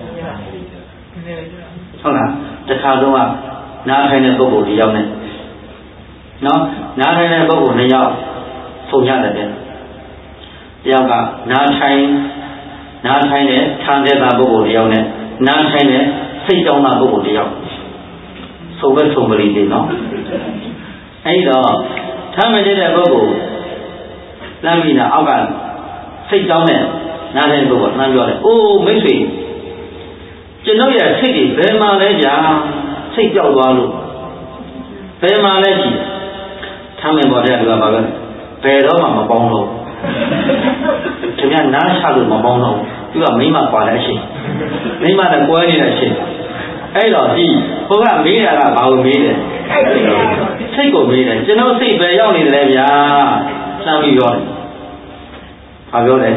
ဟုတ်လားတခါတော့နားထိုင်တဲ့ပုဂ္ဂိုလ်ဒီရောက်နေနော်နားထိုင်တဲ့ပုဂ္ဂိုလ် 2 ယောက်ဆုံရတယ်တယောက်ကနားထိုင်တဲ့ခံတဲ့ပုဂ္ဂိုလ် 1 ယောက်နဲ့နားထိုင်တဲ့စိတ်ကြောင်းသားပုဂ္ဂိုလ် 1 ယောက်ဆုံပဲဆုံပရိသေနော်အဲ့တော့ထားမကျတဲ့ပုဂ္ဂိုလ်လမ်းပြီးတာအောက်ကစိတ်ကြောင်းနဲ့နားထိုင်တဲ့ပုဂ္ဂိုလ်နှမ်းပြောတယ်အိုးမိတ်ဆွေကျွန်တော်ရဲ့စိတ်တွေဘယ်မှာလဲကြာစိတ်ကြောက်သွားလို့ဘယ်မှာလဲရှိမ်းမယ်ပေါ်တဲ့လူကဘာပဲဘယ်တော့မှမပေါင်းတော့သူများနားချလို့မပေါင်းတော့သူကမိမကွာတဲ့အရှိမိမနဲ့ကွဲနေတဲ့အရှိအဲ့တော့ဒီဘုရားမေးတာကဘာလို့မေးတယ်စိတ်ကိုမေးတယ်ကျွန်တော်စိတ်ပဲရောက်နေတယ်ဗျာစမ်းပြီးပြောတယ်ဘာပြောလဲ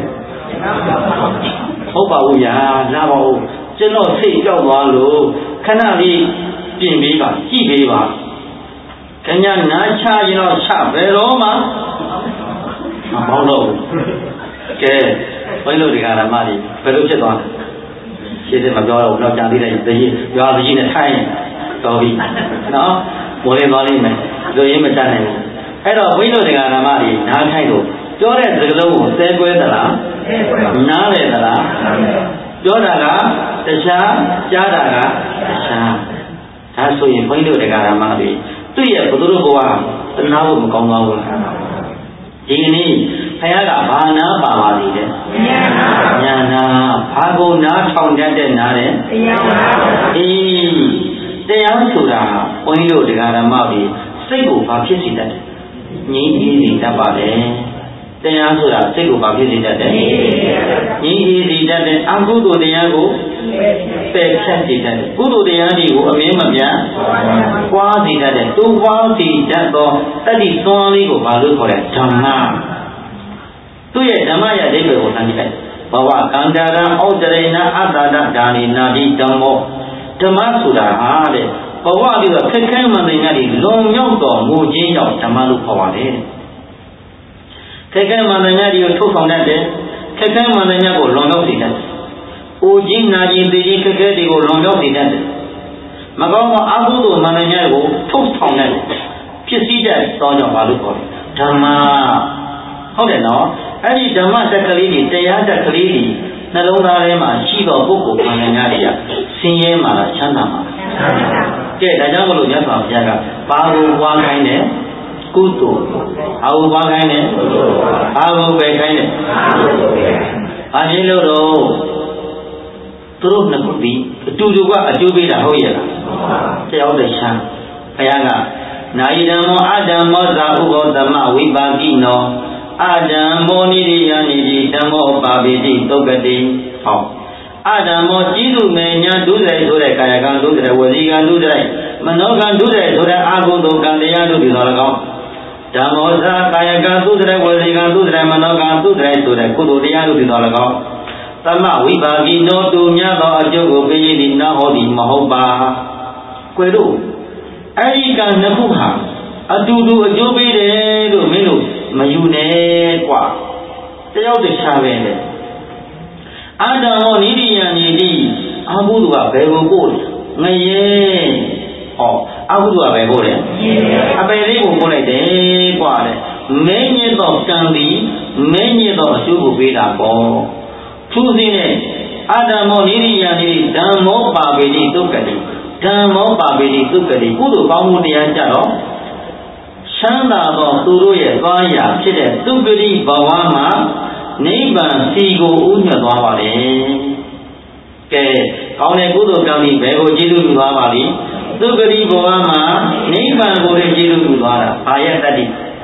ဟုတ်ပါဘူးဗျာလာပါဦးကျွန်တော်စိတ်ကြောက်သွားလို့ခဏလေးပြင်ပေးပါကြည့်ပေးပါခင်ဗျာနားချရင်တော့ချဘယ်တော့မှမပေါင်းတော့ဘူးကဲဘယ်လိုဒီကရမကြီးဘယ်လိုဖြစ်သွားလဲရှင်းတယ်မပြောတော့ဘူးတော့ကြာသေးတယ်တကြီးရွာကြီးနဲ့ထိုင်းတော်ပြီနော်မိုးလေးသွားလိမ့်မယ်လူရင်းမတတ်နိုင်ဘူးအဲ့တော့ဘုန်းကြီးတို့ဒီကရမကြီးနားထိုင်းလို့ပြောတဲ့စကားလုံးကိုသဲကွဲသလားနားလေသလားပြောတာကတခြားကြားတာကတခြားဒါဆိုရင်ဘုန်းကြီးတို့ဒီကရမကြီးသူ့ရဲ့ဘုသူတို့ဘဝတနာဖို့မကောင်းပါဘူးဒီကနေ့ဘုရားကဘာနာပါပါလိမ့်တဲ့ညာနာဘာကိုနာထောင်တတ်တဲ့နာတဲ့အေးတရားဆိုတာဘုန်းကြီးတို့တရားဓမ္မတွေစိတ်ကိုဘာဖြစ်စေတတ်တယ်ငြိမ်းအေးစေတတ်ပါတယ်တရားဆိုတာစိတ်ကိုဘာဖြစ်စေတတ်တယ်ငြိမ်းအေးစေတတ်တယ်အကုသိုလ်တရားကိုပယ်ဖြတ်စေတတ်တယ်ကုသိုလ်တရားတွေကိုအမြဲမပြတ်ပွားစေတတ်တယ်သူပွားစေတတ်သောတတိသွန်လေးကိုဘာလို့ခေါ်လဲဓမ္မသူရဲ့ဓမ္မရဲ့အဓိပ္ပာယ်ကိုသင်ကြည့်ဘဝကန္တာရံဩတရိဏအတ္တဒဒါနိနာတိဓမ္မောဓမ္မဆိုတာဟာတဲ့ဘဝပြီးတော့ခက်ခဲမှန်တဲ့ညတွေလွန်မြောက်တော်မူခြင်းကြောင့်ဓမ္မလို့ခေါ်ပါတယ်ခက်ခဲမှန်တဲ့ညတွေကိုထုတ်ဆောင်တတ်တယ်ခက်ခဲမှန်တဲ့ညကိုလွန်မြောက်စေတတ်တယ်အိုခြင်းနာခြင်းသိခြင်းခက်ခဲတွေကိုလွန်မြောက်စေတတ်တယ်မကောင်းသောအကုသိုလ်မှန်တဲ့ညကိုထုတ်ဆောင်တတ်တယ်ဖြစ်စည်းတတ်သောကြောင့်ဘာလို့ခေါ်လဲဓမ္မဟုတ်တယ်နော်အဲ့ဒီဓမ္မတက်ကလေးတွေတရားတက်ကလေးတွေနှလုံးသားထဲမှာရှိတော်ပုဂ္ဂိုလ်မှန်တဲ့ညတွေကဆင်းရဲမှာလားချမ်းသာမှာကဲဒါကြောင့်မလို့မြတ်စွာဘုရားကဘာကိုပွားခိုင်းတယ်ကုသိုလ်ဘာကိုပွားခိုင်းတယ်ဘာကိုပယ်ခိုင်းတယ်ဘာဖြစ်လို့တော့သူတို့နှစ်ခုပြီးအတူတူကအကျိုးပေးတာဟုတ်ရဲ့လားတရားတဲ့ချမ်းဘုရားကနာယိဓမ္မောအဓမ္မောသာဥဘောဓမ္မဝိပါကိနောအဓမ္မောနိရိယနိတိဓမ္မောပါပိတိသုက္ကတိဟောအဓမ္မောจิตุမေညာဒုစရိုက်ဆိုတဲ့ကာယကံဒုစရိုက်ဝစီကံဒုစရိုက်မနောကံဒုစရိုက်ဆိုတဲ့အာဟုသောကံတရားတို့ဒီတော်၎င်းဓမ္မောသာကာယကံဒုစရိုက်ဝစီကံဒုစရိုက်မနောကံဒုစရိုက်ဆိုတဲ့ကုသိုလ်တရားတို့ဒီတော်၎င်းသမဝိပါကိနောတူမြတ်သောအကျိုးကိုပေးရသည်နာဟောသည်မဟုတ်ပါကွယ်တို့အဲ့ဒီကံနှစ်ခုဟာအတူတူအကျိုးပေးတယ်လို့မင်းတို့မယူနဲ့กว่าတယောက်တခြားပဲလေအာတံဟောနိရိယနိတိအာဟုတုကဘယ်ကိုပို့လဲငရဲဟောအာဟုတုကဘယ်ပို့လဲအပယ်လေးကိုပို့လိုက်တယ်กว่าလေမဲညစ်သောကံသည်မဲညစ်သောအကျိုးကိုပေးတာပေါ့ထူးစင်းတဲ့အာတံဟောနိရိယနိတိဓမ္မောပါပိတိသုက္ကတိဓမ္မောပါပိတိသုက္ကတိကုသိုလ်ကောင်းမှုတရားကြတော့ချမ်းသာသောသူတို့ရဲ့သွားရာဖြစ်တဲ့သုက္ကတိဘဝမှာနိဗ္ဗာန်စီကိုဥညွတ်သွားပါလေ။ကဲကောင်းတဲ့ကုသိုလ်ကံဒီဘယ်ကိုကျေးဇူးပြုသွားပါလိမ့်။သုက္ကတိဘဝမှာနိဗ္ဗာန်ကိုလည်းကျေးဇူးပြုသွားတာ။ဘာရဲ့တတ္တိ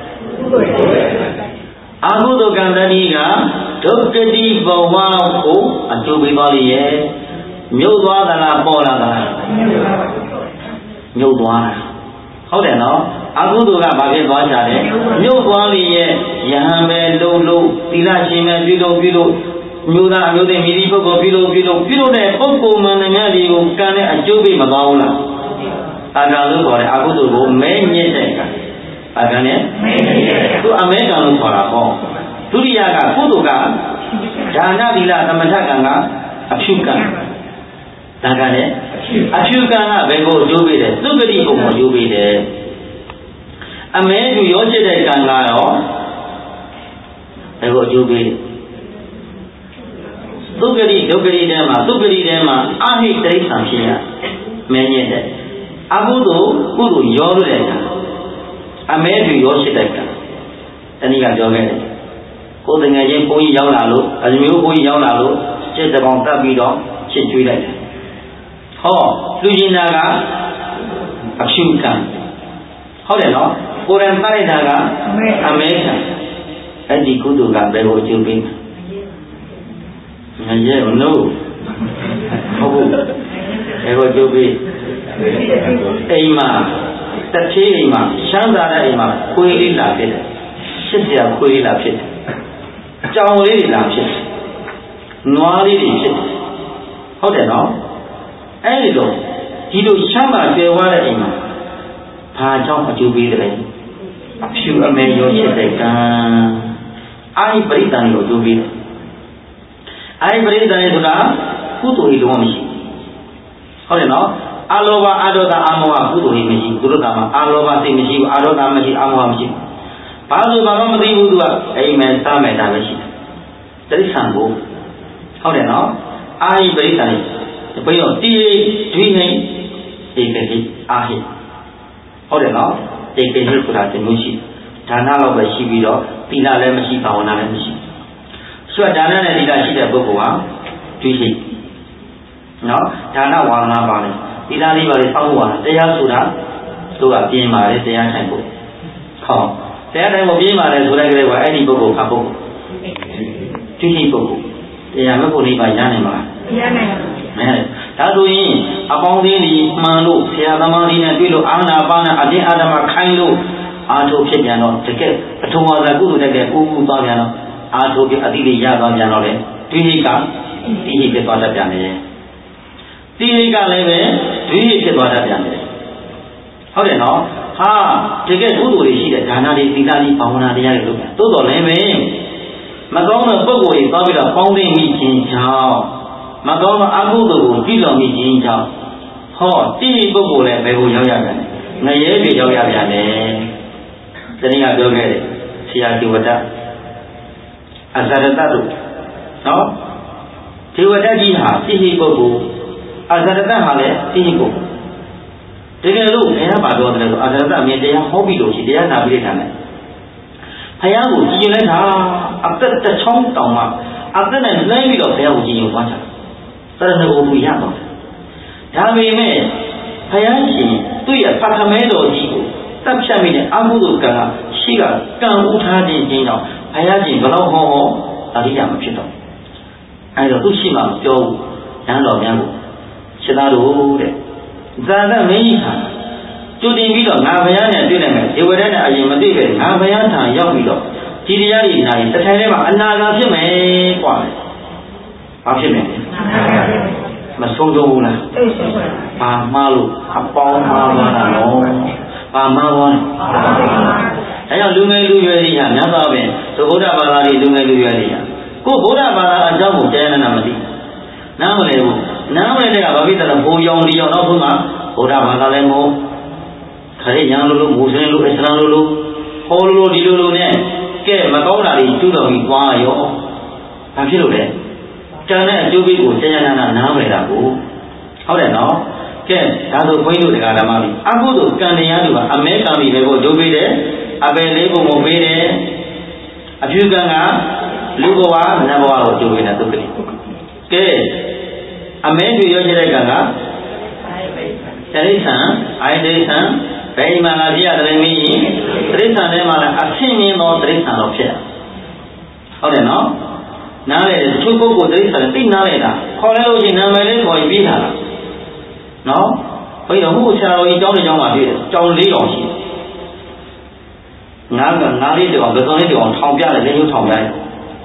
။အာဟုသောကံတတ္တိကဒုက္ကတိဘဝကိုအကျိုးပေးသွားလိမ့်ရဲ့။မြုပ်သွားသလားပေါ်လာသလား။မြုပ်သွားတာ။ဟုတ်တယ်နော်။အကုသိုလ်ကဘာဖြစ်သွားကြလဲမြုပ်သွားလိရဲ့ယဟန်ပဲလုံးသီလရှင်ပဲပြုလို့မျိုးသားအမျိုးသမီးဒီပုဂ္ဂိုလ်ပြုလို့တဲ့ပုဂ္ဂိုလ်မှန်တဲ့များတွေကိုကံနဲ့အကျိုးပေးမသွားဘူးလားအာကံလို့ခေါ်တယ်အကုသိုလ်ကိုမဲညစ်တဲ့ကံအာကံနဲ့မဲညစ်တဲ့သူအမဲကံလို့ခေါ်တာဟောဒုတိယကကုသိုလ်ကဒါနသီလသမထကံကအဖြူကံဒါကလည်းအဖြူကံကဘယ်ကိုအကျိုးပေးတယ်သုက္ကတိဘုံကိုအကျိုးပေးတယ်အမဲသူရောချစ်တဲ့ကံကတော့ဘယ်ကိုအကျိုးပေးသုက္ကတိဒုက္ကတိထဲမှာသုက္ကတိထဲမှာအာဟိတိဋ္ဌံဖြစ်ရမင်းရဲ့တဲ့အကုသိုလ်ကုသိုလ်ရောလို့တဲ့ကံအမဲသူရောချစ်တဲ့ကံတနည်းကပြောခဲ့တယ်ကိုယ်တငယ်ချင်းဘုန်းကြီးရောက်လာလို့အမျိုးဘုန်းကြီးရောက်လာလို့စိတ်တပေါင်းတက်ပြီးတော့ချစ်ကျွေးလိုက်တယ်ဟောလူကျင်တာကအဖြူကံဟုတ်တယ်နော်ကိုယ်တိုင်တတ်လိုက်တာကအမဲခံအဲ့ဒီကုသိုလ်ကဘယ်ကိုအကျိုးပေးမရဲဘူးလို့ဟုတ်ဘူးဘယ်ကိုအကျိုးပေးအိမ်မှာတတိအိမ်မှာရှမ်းသာတဲ့အိမ်မှာခွေးလေးလာဖြစ်တယ်ရှစ်စရာခွေးလေးလာဖြစ်တယ်ကြောင်လေးတွေလာဖြစ်တယ်နွားလေးတွေဖြစ်တယ်ဟုတ်တယ်နော်အဲ့ဒီလိုရှမ်းမှာကျွယ်ဝတဲ့အိမ်မှာဘာကြောင့်အကျိုးပေးတယ်အဖြူအမဲရောချစ်တဲ့ကံအာရိပရိသန်ကိုအကျိုးပေးတယ်အာရိပရိသန်ဆိုတာကုသိုလ်ကြီးတော့မရှိဟုတ်တယ်နော်အာလောဘအာဒေါသအာမောဟကုသိုလ်ကြီးမရှိသူတို့ကမှာအာလောဘစိတ်မရှိဘူးအာဒေါသမရှိအာမောဟမရှိဘာလို့ဘာမှမသိဘူးသူကအိမ်မယ်စားမယ်ဒါပဲရှိတယ်တိရစ္ဆာန်ကိုဟုတ်တယ်နော်အာရိပရိသန်ဘယ်တော့တိဒွိနေဧကတိအာဟိဟုတ်တယ်နော်ဧကတိဆိုတာဒီလိုရှိဒါနတော့ပဲရှိပြီးတော့သီလလည်းမရှိဘာဝနာလည်းမရှိဆိုတော့ဒါနနဲ့သီလရှိတဲ့ပုဂ္ဂိုလ်ဟာဒွိရှိနော်ဒါနဝါဒနာပါတယ်သီလလေးပါလေစောင့်ဖို့ပါတရားဆိုတာသူကပြင်းပါတယ်တရားထိုင်ဖို့ဟောတရားထိုင်ဖို့ပြင်းပါတယ်ဆိုတဲ့ကလေးကအဲ့ဒီပုဂ္ဂိုလ်ကပုဂ္ဂိုလ်ဒွိရှိပုဂ္ဂိုလ်တရားမဲ့ဖို့နေပါရနိုင်မှာရနိုင်ပါဒါဆိုရင်အပေါင်းအသင်းဒီမှန်လို့ဆရာသမားကြီးနဲ့တွေ့လို့အာနာပါနာအတင်းအာဓမ္မခိုင်းလို့အာထုဖြစ်ပြန်တော့တကယ်ပထမဝါဒကုသိုလ်တကယ်ပူသွားပြန်တော့အာထုပြအတိလေးရသွားပြန်တော့လေဒွိဟိကတိဟိဖြစ်သွားတတ်ပြန်တယ်တိဟိကလည်းပဲဒွိဟိဖြစ်သွားတတ်ပြန်တယ်ဟုတ်တယ်နော်ဟာတကယ်ကုသိုလ်တွေရှိတဲ့ဒါနတွေသီလတွေဘာဝနာတရားတွေလုပ်တယ်တိုးတော်လည်းပဲမကောင်းတဲ့ပုဂ္ဂိုလ်တွေသွားပြီးတော့ပေါင်းသိမိခြင်းကြောင့်မကောင်းသောအကုသိုလ်ကိုကြည့်တော်မိခြင်းကြောင့်ဟောတိပုဂ္ဂိုလ်လည်းဘယ်ကိုရောက်ရပြန်လဲငရဲတွေရောက်ရပြန်တယ်တနည်းကပြောခဲ့တယ်ဆရာဒီဝတ္တအဇရတတို့နော်ဒီဝတ္တကြီးဟာတိဟိပုဂ္ဂိုလ်အဇရတဟာလည်းတိဟိပုဂ္ဂိုလ်တကယ်လို့ဘယ်ကပါတော့တယ်ဆိုအဇရတအမြင်တရားဟောပြီးလို့ရှိတရားနာပြီးတဲ့ခါနဲ့ဘုရားကိုကြည်ရင်လိုက်တာအသက်တစ်ချောင်းတောင်မှအသက်နဲ့နှိမ့်ပြီးတော့ဘုရားကိုကြည်ရင်သွားချတယ်တရဏဂုံကိုရတော့ဒါပေမဲ့ဘုရားရှင်သူ့ရဲ့ပထမဲတော်ကြီးကိုတပ်ဖြတ်မိတဲ့အမှုတို့ကံကရှိကကံဥထားခြင်းချင်းကြောင့်ဘုရားရှင်ဘလောက်ဟောအရိယာမဖြစ်တော့အဲဒါသူရှိမှမပြောဘူးရန်တော်များကိုခြေသားတို့တဲ့ဇာတမင်းကြီးဟာကျူတင်ပြီးတော့ငါဘုရားနဲ့တွေ့နိုင်မယ်ဒီဝရနဲ့အရင်မသိပဲငါဘုရားထံရောက်ပြီးတော့ဒီတရားတွေနာရင်တစ်ထိုင်ထဲမှာအနာဂါဖြစ်မယ်กว่าဘာဖြစ်မယ်မဆုံးကြဘူးလားဘာမှလို့အပေါင်းမှားသွားတာနော်ဘာမှသွားတယ်အဲကြောင့်လူငယ်လူရွယ်တွေဟာမြတ်စွာဘုရားသုဗုဒ္ဓဘာသာတွေလူငယ်လူရွယ်တွေဟာကိုဗုဒ္ဓဘာသာအကြောင်းကိုတရားနာမသိနားမလည်ဘူးနားမလည်တဲ့ကဘာဖြစ်တယ်ဘိုးရောင်ဒီရောင်နောက်ဆုံးမှာဗုဒ္ဓဘာသာလည်းမဟုတ်ခရစ်ယာန်လိုမွတ်စလင်လိုအစ္စလာမ်လိုဟောလိုဒီလိုနဲ့ကဲမကောင်းတာတွေကျူးတော်ပြီးသွားရောဘာဖြစ်လို့လဲကျန်တဲ့အကျိုးပေးကိုတရားနာနားမလည်တာကိုဟုတ်တယ်နော်ကဲဒါဆိုခွင်းတို့တရားဓမ္မပြီအကုသိုလ်ကံတရားတွေကအမဲကံပြီးပဲကိုကျိုးပေးတယ်အပယ်လေးကိုမပေးတယ်အဖြူကံကလူဘဝနတ်ဘဝကိုကျိုးပေးတဲ့ဒုက္ခတွေကဲအမဲတွေရောရှိတဲ့ကံကတိရစ္ဆာန်အိုင်တိရစ္ဆာန်ဘယ်မှာလာပြရတယ်မင်းတိရစ္ဆာန်ထဲမှာလည်းအဆင့်မြင့်သောတိရစ္ဆာန်တော့ဖြစ်ဟုတ်တယ်နော်နားလေသူပုဂ္ဂိုလ်တိရစ္ဆာန်သိနားလေတာခေါ်လဲလို့ချင်းနာမည်လေးခေါ်ပြီးတာလားနော်ဘယ်တော့ဟိုဆရာတော်ကြီးကျောင်းမှာပြည့်တယ်ကျောင်း၄ကောင်ရှိငါးလေးတောင်ဘယ်ကောင်လေးတောင်ထောင်ပြတယ်လက်ရုပ်ထောင်ပြတယ်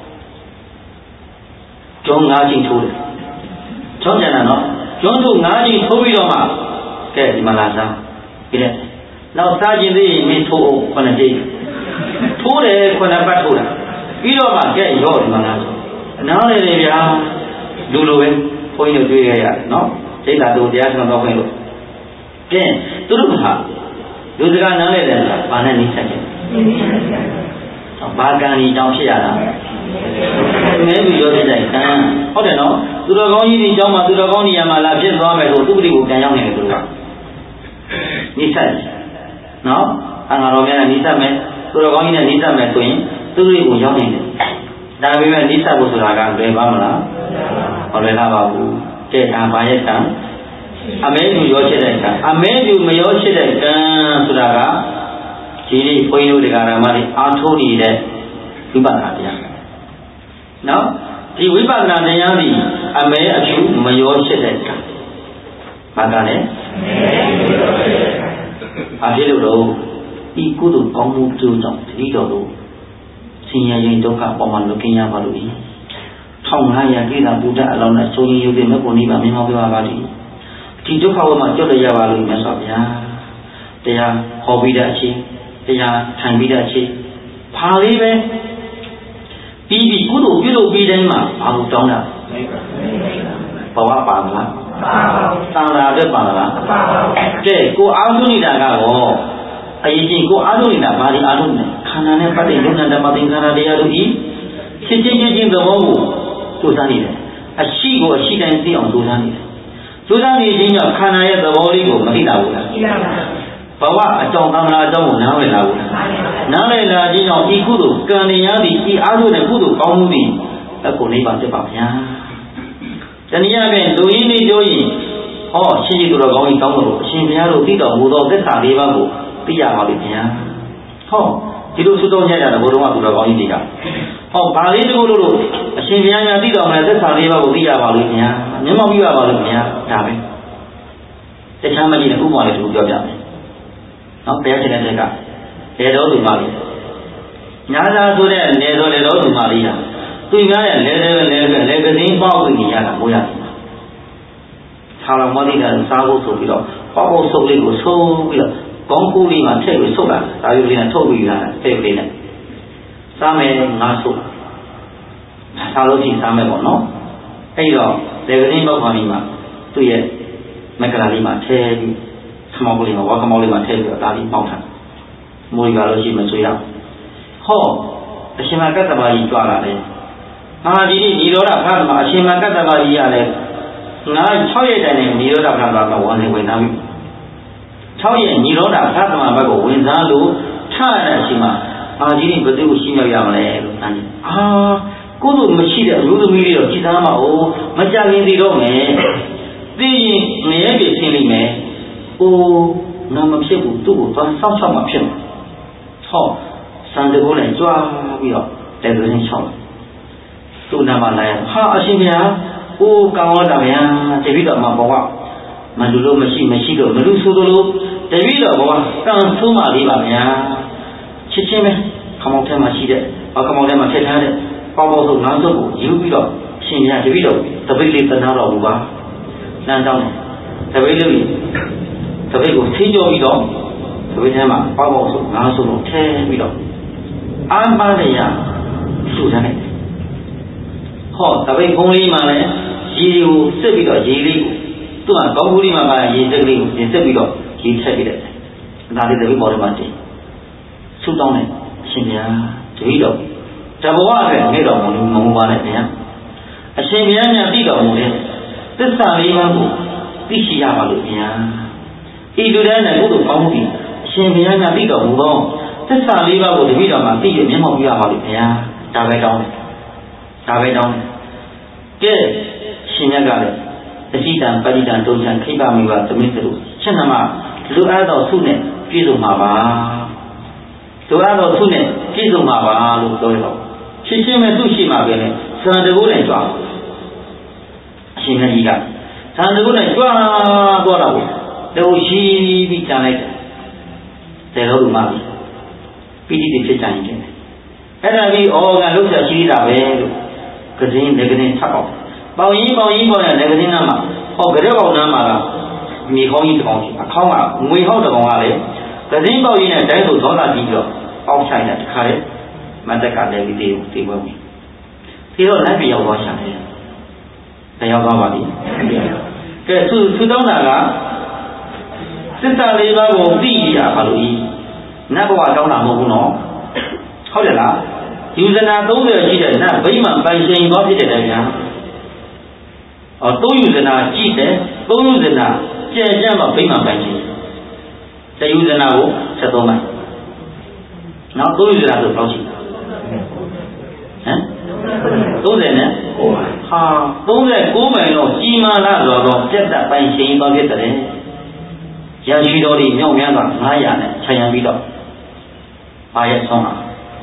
ကျောင်း၅ချိန်ထိုးတယ်ကျောင်းကျန်တာနော်ကျောင်းထိုး၅ချိန်ထိုးပြီးတော့မှကဲဒီမှာလာစားပြီးတဲ့နောက်စားခြင်းသေးမင်းထိုးအောင်ခုနှစ်ချိန်ထိုးတယ်ခုနှစ်ပတ်ထိုးတာပြီးတော့မှကဲရော့ဒီမှာလာနားလေလေဗျာလူလိုပဲဘုန်းကြီးတို့တွေ့ရရတယ်နော်စိတ်ဓာတ်တို့တရားဆောင်တော့ခွင့်လို့ကဲသူတို့ဟာလူစကားနားလေတယ်ဆိုတာဘာနဲ့နှိစက်တယ်ဘာကံကြီးကြောင့်ဖြစ်ရတာမဲပြီးရောဖြစ်တဲ့ကံဟုတ်တယ်နော်သူတော်ကောင်းကြီးဒီကြောင့်မှသူတော်ကောင်းနေရာမှာလာဖြစ်သွားမယ်ဆိုသူပတိကိုပြန်ရောက်နေတယ်သူတို့ကနှိစက်နော်အငါတော်များနှိစက်မယ်သူတော်ကောင်းကြီးနဲ့နှိစက်မယ်ဆိုရင်သူတွေကိုရောက်နေတယ်ဒါပေမဲ့နှိစက်ဖို့ဆိုတာကလွယ်ပါမလားမလွယ်ပါဘူးကဲဒါဘာရဲ့ကံအမဲသူရောဖြစ်တဲ့ကံအမဲသူမရောဖြစ်တဲ့ကံဆိုတာကဒီနေ့ဘုန်းကြီးတို့တရားဓမ္မတွေအားထုတ်နေတဲ့ဝိပဿနာတရားနော်ဒီဝိပဿနာတရားသည်အမဲအဖြူမရောရှစ်တဲ့ကံဘာကလဲအဖြစ်လို့တော့ဒီကုသိုလ်ကောင်းမှုကျိုးကြောင့်တတိတော်တို့ဆင်းရဲခြင်းဒုက္ခပေါ်မှာလွတ်ကင်းရပါလို့ဤ1500ကိလေသာဘုဒ္ဓအလောင်းနဲ့ဆိုရင်ရုပ်တွေမကုန်နေပါမင်းမောပြပါပါလိဒီဒုက္ခဝမှာကျွတ်ရပါလို့မြတ်စွာဘုရားတရားဟောပြီးတဲ့အချိန်တရားထိုင်ပြီးတဲ့အချိန်ဘာလေးပဲပြီးကုသိုလ်ပြုလုပ်ပြီးတိုင်းမှာဘာလို့တောင်းတာဘဝပါမလားသံဃာအတွက်ပါလားကဲကိုအားထုတ်နေတာကတော့အရင်ချင်းကိုအားထုတ်နေတာဘာဒီအားထုတ်နေခန္ဓာနဲ့ပတ်သက်ယုံနာဓမ္မသင်္ခါရတရားတို့ဤဖြစ်ချင်းသဘောကိုစူးစမ်းနေတယ်အရှိကိုအရှိတိုင်းသိအောင်စူးစမ်းနေတယ်စူးစမ်းနေခြင်းကြောင့်ခန္ဓာရဲ့သဘောလေးကိုမသိတာဘူးလားသိပါပါဘဝအကြောင်းသံဃာအကြောင်းကိုနားလည်လာဘူးလားနားလည်လာခြင်းကြောင့်ဤကုသိုလ်ကံတရားသည်ဤအားထုတ်တဲ့ကုသိုလ်ကောင်းမှုသည်အကုန်နိဗ္ဗာန်ဖြစ်ပါဗျာတနည်းအားဖြင့်လူရင်းလေးပြောရင်ဟောရှင်ကြီးတို့တော်ကောင်းကြီးတောင်းလို့အရှင်ဘုရားတို့သိတော်မူသောသစ္စာ၄ပါးကိုသိရပါလိမ့်ဗျာဟောဒီလိုသုတော်ညရတဲ့ဘုရားကသူတော်ကောင်းကြီးတွေကဟောဘာလေးတကူလို့အရှင်ဘုရားများသိတော်မူတဲ့သစ္စာ၄ပါးကိုသိရပါလိမ့်ဗျာမျက်မှောက်ပြုရပါလိမ့်ဗျာဒါပဲတခြားမကြီးနဲ့ဥပမာလေးတခုပြောပြမယ်နော်ဘုရားရှင်တဲ့တက်ကလေတော်သူမလေးညာသာဆိုတဲ့လေတော်သူမလေးဟာသူများရဲ့လေကစင်းပေါက်ပြီးနေရတာမိုးရတယ်ဆာလောင်မလေးကစားဖို့ဆိုပြီးတော့ပေါက်ဆုပ်လေးကိုဆိုးပြီးတော့ကောင်းကူးလေးမှာထည့်ပြီးဆုပ်လာတာယူလေးနဲ့ထုတ်ပြီးလာတဲ့လေးနဲ့စားမယ်ငါဆုပ်စားလို့ရှိစားမယ်ပေါ့နော်အဲ့တော့လေကစင်းပေါက်ပါပြီးမှသူ့ရဲ့မက်ကလာလေးမှာထည့်ပြီးခမောက်ကလေးမှာဝါခမောက်လေးမှာထည့်ပြီးတော့ဒါလေးပေါက်ထားမိုးရီကလို့ရှိမှဆွေးရဟောအရှင်မကတ္တဗာကြီးကြွလာတယ်ဟာဒီနေ့ညီတော်ကဖတ်မှာအရှင်မကတ္တဗာကြီးရလဲငါ6ရက်တိုင်နဲ့ညီတော်ကဖတ်မှာဝန်နေဝင်သားပြီ6ရက်ညီတော်ကဖတ်မှာဘက်ကိုဝင်သားလို့ထရတဲ့အချိန်မှာအာဒီနေ့ဘယ်သူကိုရှင်းရောက်ရမလဲလို့တန်းတယ်ကိုလိုမရှိတဲ့အမျိုးသမီးတွေတော့ကြည်သားမအောင်မကြခင်သေးတော့မယ်သိရင်ငရဲပြေရှင်းလိမ့်မယ်နာမဖြစ်ဘူးသူ့ကိုသွားစောင့်ရှောက်မှဖြစ်မှာဟောစံတကူနဲ့ကြွားပြီးတော့တဲ့သူချင်းချောက်သူ့နာမလာရဟာအရှင်ဘုရားကောင်းတော့ဗျာတပည့်တော်မှာဘဝမလူလို့မရှိတော့မလူဆိုလို့တပည့်တော်ဘဝကံဆိုးမှလေးပါဗျာချစ်ချင်းပဲခမောက်ထဲမှာရှိတဲ့ခမောက်ထဲမှာထည့်ထားတဲ့ပေါဆိုငါးစုပ်ကိုယူပြီးတော့ရှင်ဘုရားတပည့်တော်တပည့်လေးတနာတော်မူပါလမ်းတောင်းတပည့်လေးတပည့်ကိုထိကြောပြီးတော့တပည့်ထဲမှာပေါဆိုငါးစုပ်ကိုထည့်ပြီးတော့အာမရရရှုထားတယ်ဟောတပိတ်ဖုံးလေးမှလည်းရေကိုစစ်ပြီးတော့ရေလေးကိုသူ့မှာကောင်းဘူးလေးမှပါရေစက်ကလေးကိုစစ်ပြီးတော့ရေထည့်ပြီးတယ်ဒါလေးတပိတ်ပေါ်ထဲမှာတင်ဆုတောင်းတယ်အရှင်ဘုရားတပည့်တော်တဘဝအတွက်နေတော်မူပါနဲ့ဗျာအရှင်ဘုရားများသိတော်မူတဲ့သစ္စာလေးပါးကိုသိရှိရပါလို့ဗျာဤလူတိုင်းနဲ့ကုသိုလ်ကောင်းမှုပြီးအရှင်ဘုရားများသိတော်မူသောသစ္စာလေးပါးကိုတပည့်တော်မှာသိရမျက်မှောက်ပြရပါလို့ဗျာဒါပဲတောင်းတယ်ကဲရှင်မြတ်ကလည်းအတိတံပရိဒံတုံချံခိဗမိဝသမစ္ဆရုချက်နှမလူအားတော်ဆုနဲ့ပြည့်စုံမှာပါလူအားတော်ဆုနဲ့ပြည့်စုံမှာပါလို့ပြောတော့ချင်းမဲ့သူ့ရှိမှာပဲနဲ့သံတကူနဲ့ကြွားအရှင်မြတ်ကြီးကသံတကူနဲ့ကြွားတော့တာကိုတို့ရှိပြီးကြံလိုက်တယ်တော်လူမပြီပိဋိတိဖြစ်ကြရင်တယ်အဲ့ဒါပြီးကလုတ်ချက်ရှိတာပဲလို့ကစင်းလည်းကစင်းထပ်အောင်ပေါင်ရင်လည်းကစင်းနားမှာကြရက်ပေါင်နားမှာကမြေခေါင်းကြီးတစ်ကောင်ရှိအခေါင်းကငွေဟောက်တစ်ကောင်ကလည်းကစင်းပေါင်ရင်နဲ့တိုင်းဆိုသောတာပြီးတော့ပေါက်ဆိုင်တဲ့တခါလေမတက်ကလည်းဒီတေပွဲဝင်ပြီးတော့လက်ပြရောက်သွားရှာတယ်တရားသွားပါလိမ့်ကဲသူတောင်းတာကသစ္စာလေးပါးကိုသိရပါလို့ဤနတ်ဘဝတောင်းတာမဟုတ်ဘူးနော်ဟုတ်တယ်လားယူဇနာ30ရှိတဲ့နတ်ဗိမာန်ပိုင်ရှင်သွားဖြစ်တယ်ဗျာ3ယူဇနာကြည့်တယ်3ယူဇနာကြံကြံ့မှဗိမာန်ပိုင်ရှင်တယူဇနာကို73မိုင်နောက်3ယူဇနာဆိုတော့ရှိ30နဲ့ဟာ39မိုင်တော့ကြီးမားလာဆိုတော့ပြတ်တပိုင်ရှင်သွားဖြစ်တယ်ရရှိတော်ဒီမြောက်များက900နဲ့ခြံရံပြီးတော့ဘာရဲ့ဆုံးအား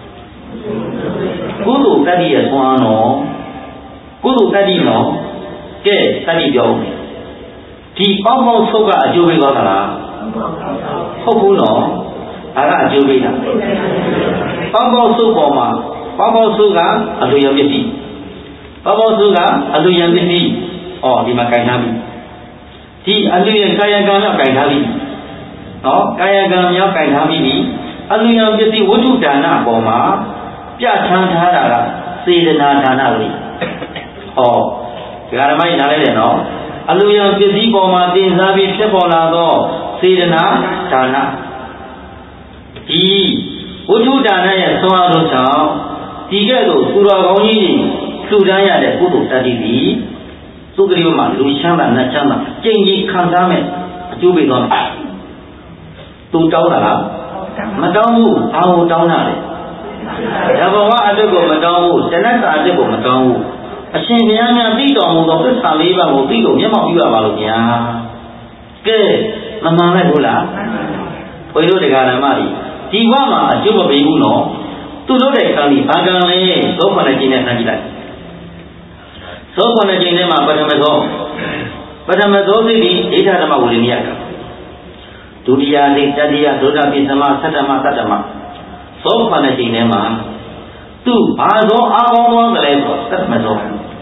ကုသိုလ်တတ္တိရဲ့ဆုံးအားနော်ကုသိုလ်တတ္တိနော်ကဲတတ္တိပြောဦးမယ်ဒီပေါင်းပေါင်းဆုပ်ကအကျိုးပေးသွားတာလားဟုတ်ဘူးနော်ဒါကအကျိုးပေးတာပေါင်းပေါင်းဆုပ်ပေါ်မှာပေါင်းပေါင်းဆုပ်ကအလိုရပစ္စည်းပေါင်းပေါင်းဆုပ်ကအလိုရပစ္စည်းဒီမှာကြိုင်ထားပြီဒီအလိုရကာယကံကကြိုင်ထားပြီနော်ကာယကံများကြိုင်ထားပြီအလိုရပစ္စည်းဝတ္ထုဒါနအပေါ်မှာပြဋ္ဌာန်းထားတာကစေတနာဒါနလို့ဒီကရမိုင်းနားလဲတယ်နော်အလိုရပစ္စည်းပေါ်မှာတင်စားပြီးဖြစ်ပေါ်လာသောစေတနာဒါနဒီဝတ္ထုဒါနရဲ့ဆွမ်းအားလို့ကြောင့်ဒီကဲ့သို့သူတော်ကောင်းကြီးတွေလှူဒန်းရတဲ့ကုသိုလ်တတ္တိသည်သူကလေးမှာလူချမ်းသာနတ်ချမ်းသာကြင်ကြီးခံစားမဲ့အကျိုးပေးသွားတယ်သူတောင်းတာလားမတောင်းဘူးဘာလို့တောင်းတာလဲဒါဘဝအတုကိုမတောင်းဘူးတဏှာအတုကိုမတောင်းဘူးအရှင်ဘုရားများသိတော်မူသောသစ္စာလေးပါးကိုသိလို့မျက်မှောက်ပြုရပါလို့ဗျာကဲမမှန်လိုက်ဘူးလားဘုရားတို့တရားဓမ္မကြီးဒီဘဝမှာအကျိုးမပေးဘူးနော်သူတို့တဲ့ကံဒီဘာကံလဲသောခဏချင်းနဲ့ဆန်းကြည့်လိုက်သောခဏချင်းထဲမှာပထမသောစိတ်ဒီဒိဋ္ဌဓမ္မဝိရိယကဒုတိယစိတ်တတိယဒုဒ္ဓပိသမသတ္တမသတ္တမသောခဏချင်းထဲမှာသူဘာသောအာကောင်းသောကလေးဆိုတတ္တမသော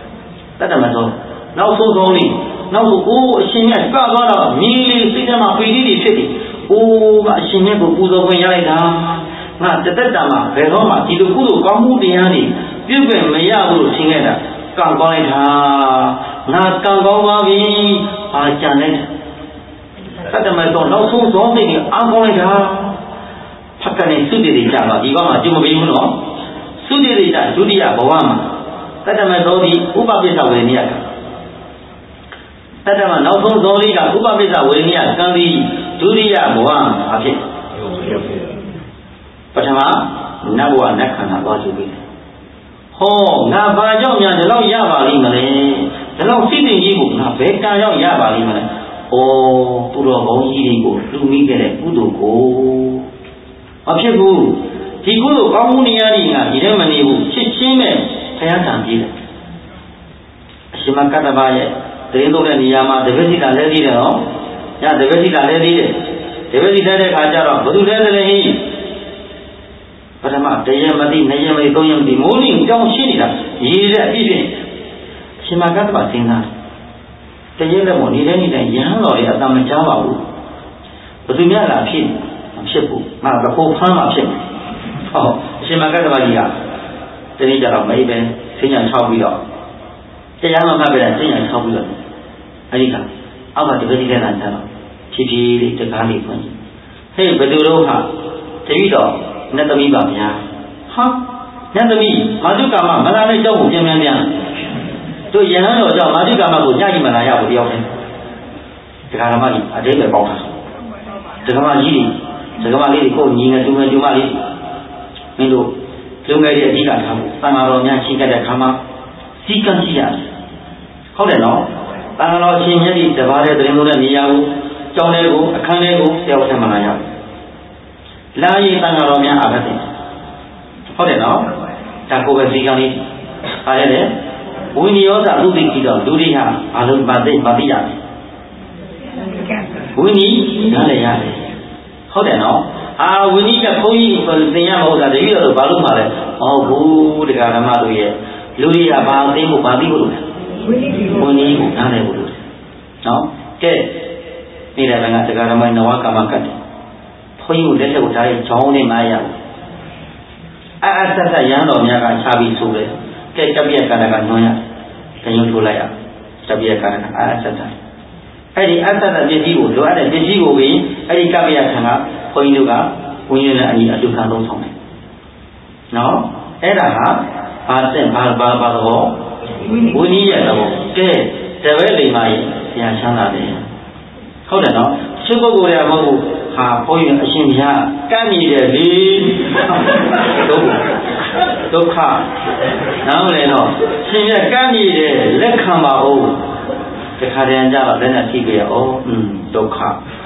နောက်ဆုံးသောလေးနောက်ဆုံးအရှင်မြတ်ကြွသွားတော့မြည်လေးစိတ်ထဲမှာပီတိတွေဖြစ်တယ်ကအရှင်မြတ်ကိုပူဇော်ခွင့်ရလိုက်တာငါတသက်တာမှာဘယ်တော့မှဒီလိုကုသိုလ်ကောင်းမှုတရားတွေပြုခွင့်မရဘူးလို့ထင်ခဲ့တာကံကောင်းလိုက်တာငါကံကောင်းပါပြီဘာကြံလိုက်တတ္တမသောနောက်ဆုံးသောစိတ်ကိုအားကောင်းလိုက်တာဖက်ကနေသုတိတွေကြတော့ဒီဘက်မှာကျုံမပေးဘူးနော်သုတိရိတဒုတိယဘဝမှာတတ္တမသောတိဥပပိစ္ဆဝေနိယကတတ္တမနောက်ဆုံးသောလေးကဥပပိစ္ဆဝေနိယကံဒီဒုတိယဘဝအဖြစ်ပထမနတ်ဘဝနတ်ခန္ဓာသွားကြည့်ပြီငါဘာကြောင့်များဒီလောက်ရပါလိမ့်မလဲဒီလောက်စိတ်တင်ကြီးကိုငါဘယ်ကံရောက်ရပါလိမ့်မလဲသူတော်ကောင်းကြီးတွေကိုလူမိခဲ့တဲ့ကုသိုလ်ကိုမဖြစ်ဘူးဒီကုသိုလ်ကောင်းမှုနေရာကြီးကဒီထဲမနေဘူးချစ်ချင်းနဲ့ဘုရားဆံပြေးတယ်အရှင်မကတ္တဗရဲ့တရင်သုံးတဲ့နေရာမှာတပည့်စီကလဲသေးတယ်နော်ညတပည့်စီကလဲသေးတယ်တပည့်စီလဲတဲ့ခါကျတော့ဘယ်သူလဲတယ်လဲဟိပထမတရမတိနှစ်ရမတိသုံးရမတိမိုးလင်းကြောင်းရှိနေတာရည်တဲ့အပြည့်ဖြင့်အရှင်မကတ္တဗစဉ်းစားတရလည်းမို့နေတဲ့ရဟန်းတော်တွေအတမချပါဘူးဘယ်သူများလာဖြစ်မဖြစ်ဘူးငါကကိုဖမ်းမှဖြစ်မယ်အရှင်မကတ္တဗကြီးကတနေ့ကျတော့မိပဲဆင်းရဲ၆ပြီးတော့တရားမမှတ်ပဲဆင်းရဲ၆ပြီးတော့အဲဒီကအောက်ကတပည့်ကြီးကလာကြတော့ဖြည်းဖြည်းလေးတကားလေးဖွင့်ဟေးဘယ်သူတို့ဟာတပည့်တော်နတ်သမီးပါဗျာနတ်သမီးမာတုကာမမလာတဲ့ကြောက်ကိုပြန်တို့ယဟန်တော်ကြောင့်မာတုကာမကိုညှကြည့်မလာရဘူးတယောက်တည်းတရားဓမ္မကြီးအတိတ်ပဲပေါက်တာတရားဓမ္မကြီးတွေတရားဓမ္မလေးတွေကိုညီငယ်တူငယ်တူမလေးမင်းတို့လုံငယ်ရဲ့အဓိကထားဖို့သံဃာတော်များရှိခဲ့တဲ့ခါမှာစီကံရှိရတယ်ဟုတ်တယ်နော်သံဃာတော်ရှင်မြတ်ကြီးတပါးတဲ့သတင်းလို့တဲ့နေရာကိုကျောင်းထဲကိုအခန်းထဲကိုတယောက်တည်းမှလာရလာရင်သံဃာတော်များအားဖြင့်ဟုတ်တယ်နော်ဒါကိုပဲစီကံလေးအားရတယ်ဝိနည်းရောစာသုတိကြည့်တော့လူတွေဟာအလုံးပါသိရတယ်ဝိနည်းနားလည်းရတယ်ဟုတ်တယ်နော်ဝိနည်းကဘုန်းကြီးသင်ရမဟုတ်တာတတိယတော့ဘာလို့မှလဲဘူးတရားဓမ္မတို့ရဲ့လူတွေကဘာသိဖို့ဘာသိဖို့လို့လဲဝိနည်းကိုနားလည်ဖို့လို့နော်ကဲနေတဲ့ဘက်ကတရားဓမ္မနဝကမ္မကတ်တယ်ဘုန်းကြီးကိုလက်ထက်ကိုထားရင်ကြောင်းနဲ့မရဘူးဆက်ရဟန်းတော်များကခြားပြီးဆိုတယ်ကဲတပိယကာရကညွှန်းရတရင်ထိုးလိုက်ရတပိယကာရကဆက်အဲ့ဒီအတ္တပစ္စည်းကိုလိုအပ်တဲ့ပစ္စည်းကိုပြီးအဲ့ဒီကပ္ပယခံကဘုန်းကြီးတို့ကဝိညာဉ်နဲ့အညီအတုခံလုံးဆောင်တယ်နော်အဲ့ဒါဟာဘာသဘောဝိနည်းရဲ့သဘောကဲတပည့်လိမ္မာရဲ့ဆရာချမ်းသာတယ်ဟုတ်တယ်နော်သူပုဂ္ဂိုလ်ရမဟုတ်ဘူးဘုန်းကြီးအရှင်မြတ်ကမ်းနေတယ်လေဒုက္ခနားမလဲတော့ရှင်မြတ်ကမ်းနေတယ်လက်ခံပါဦးတခါတည်းကြတော့လည်းနဲ့ရှိကြဩဒုက္ခ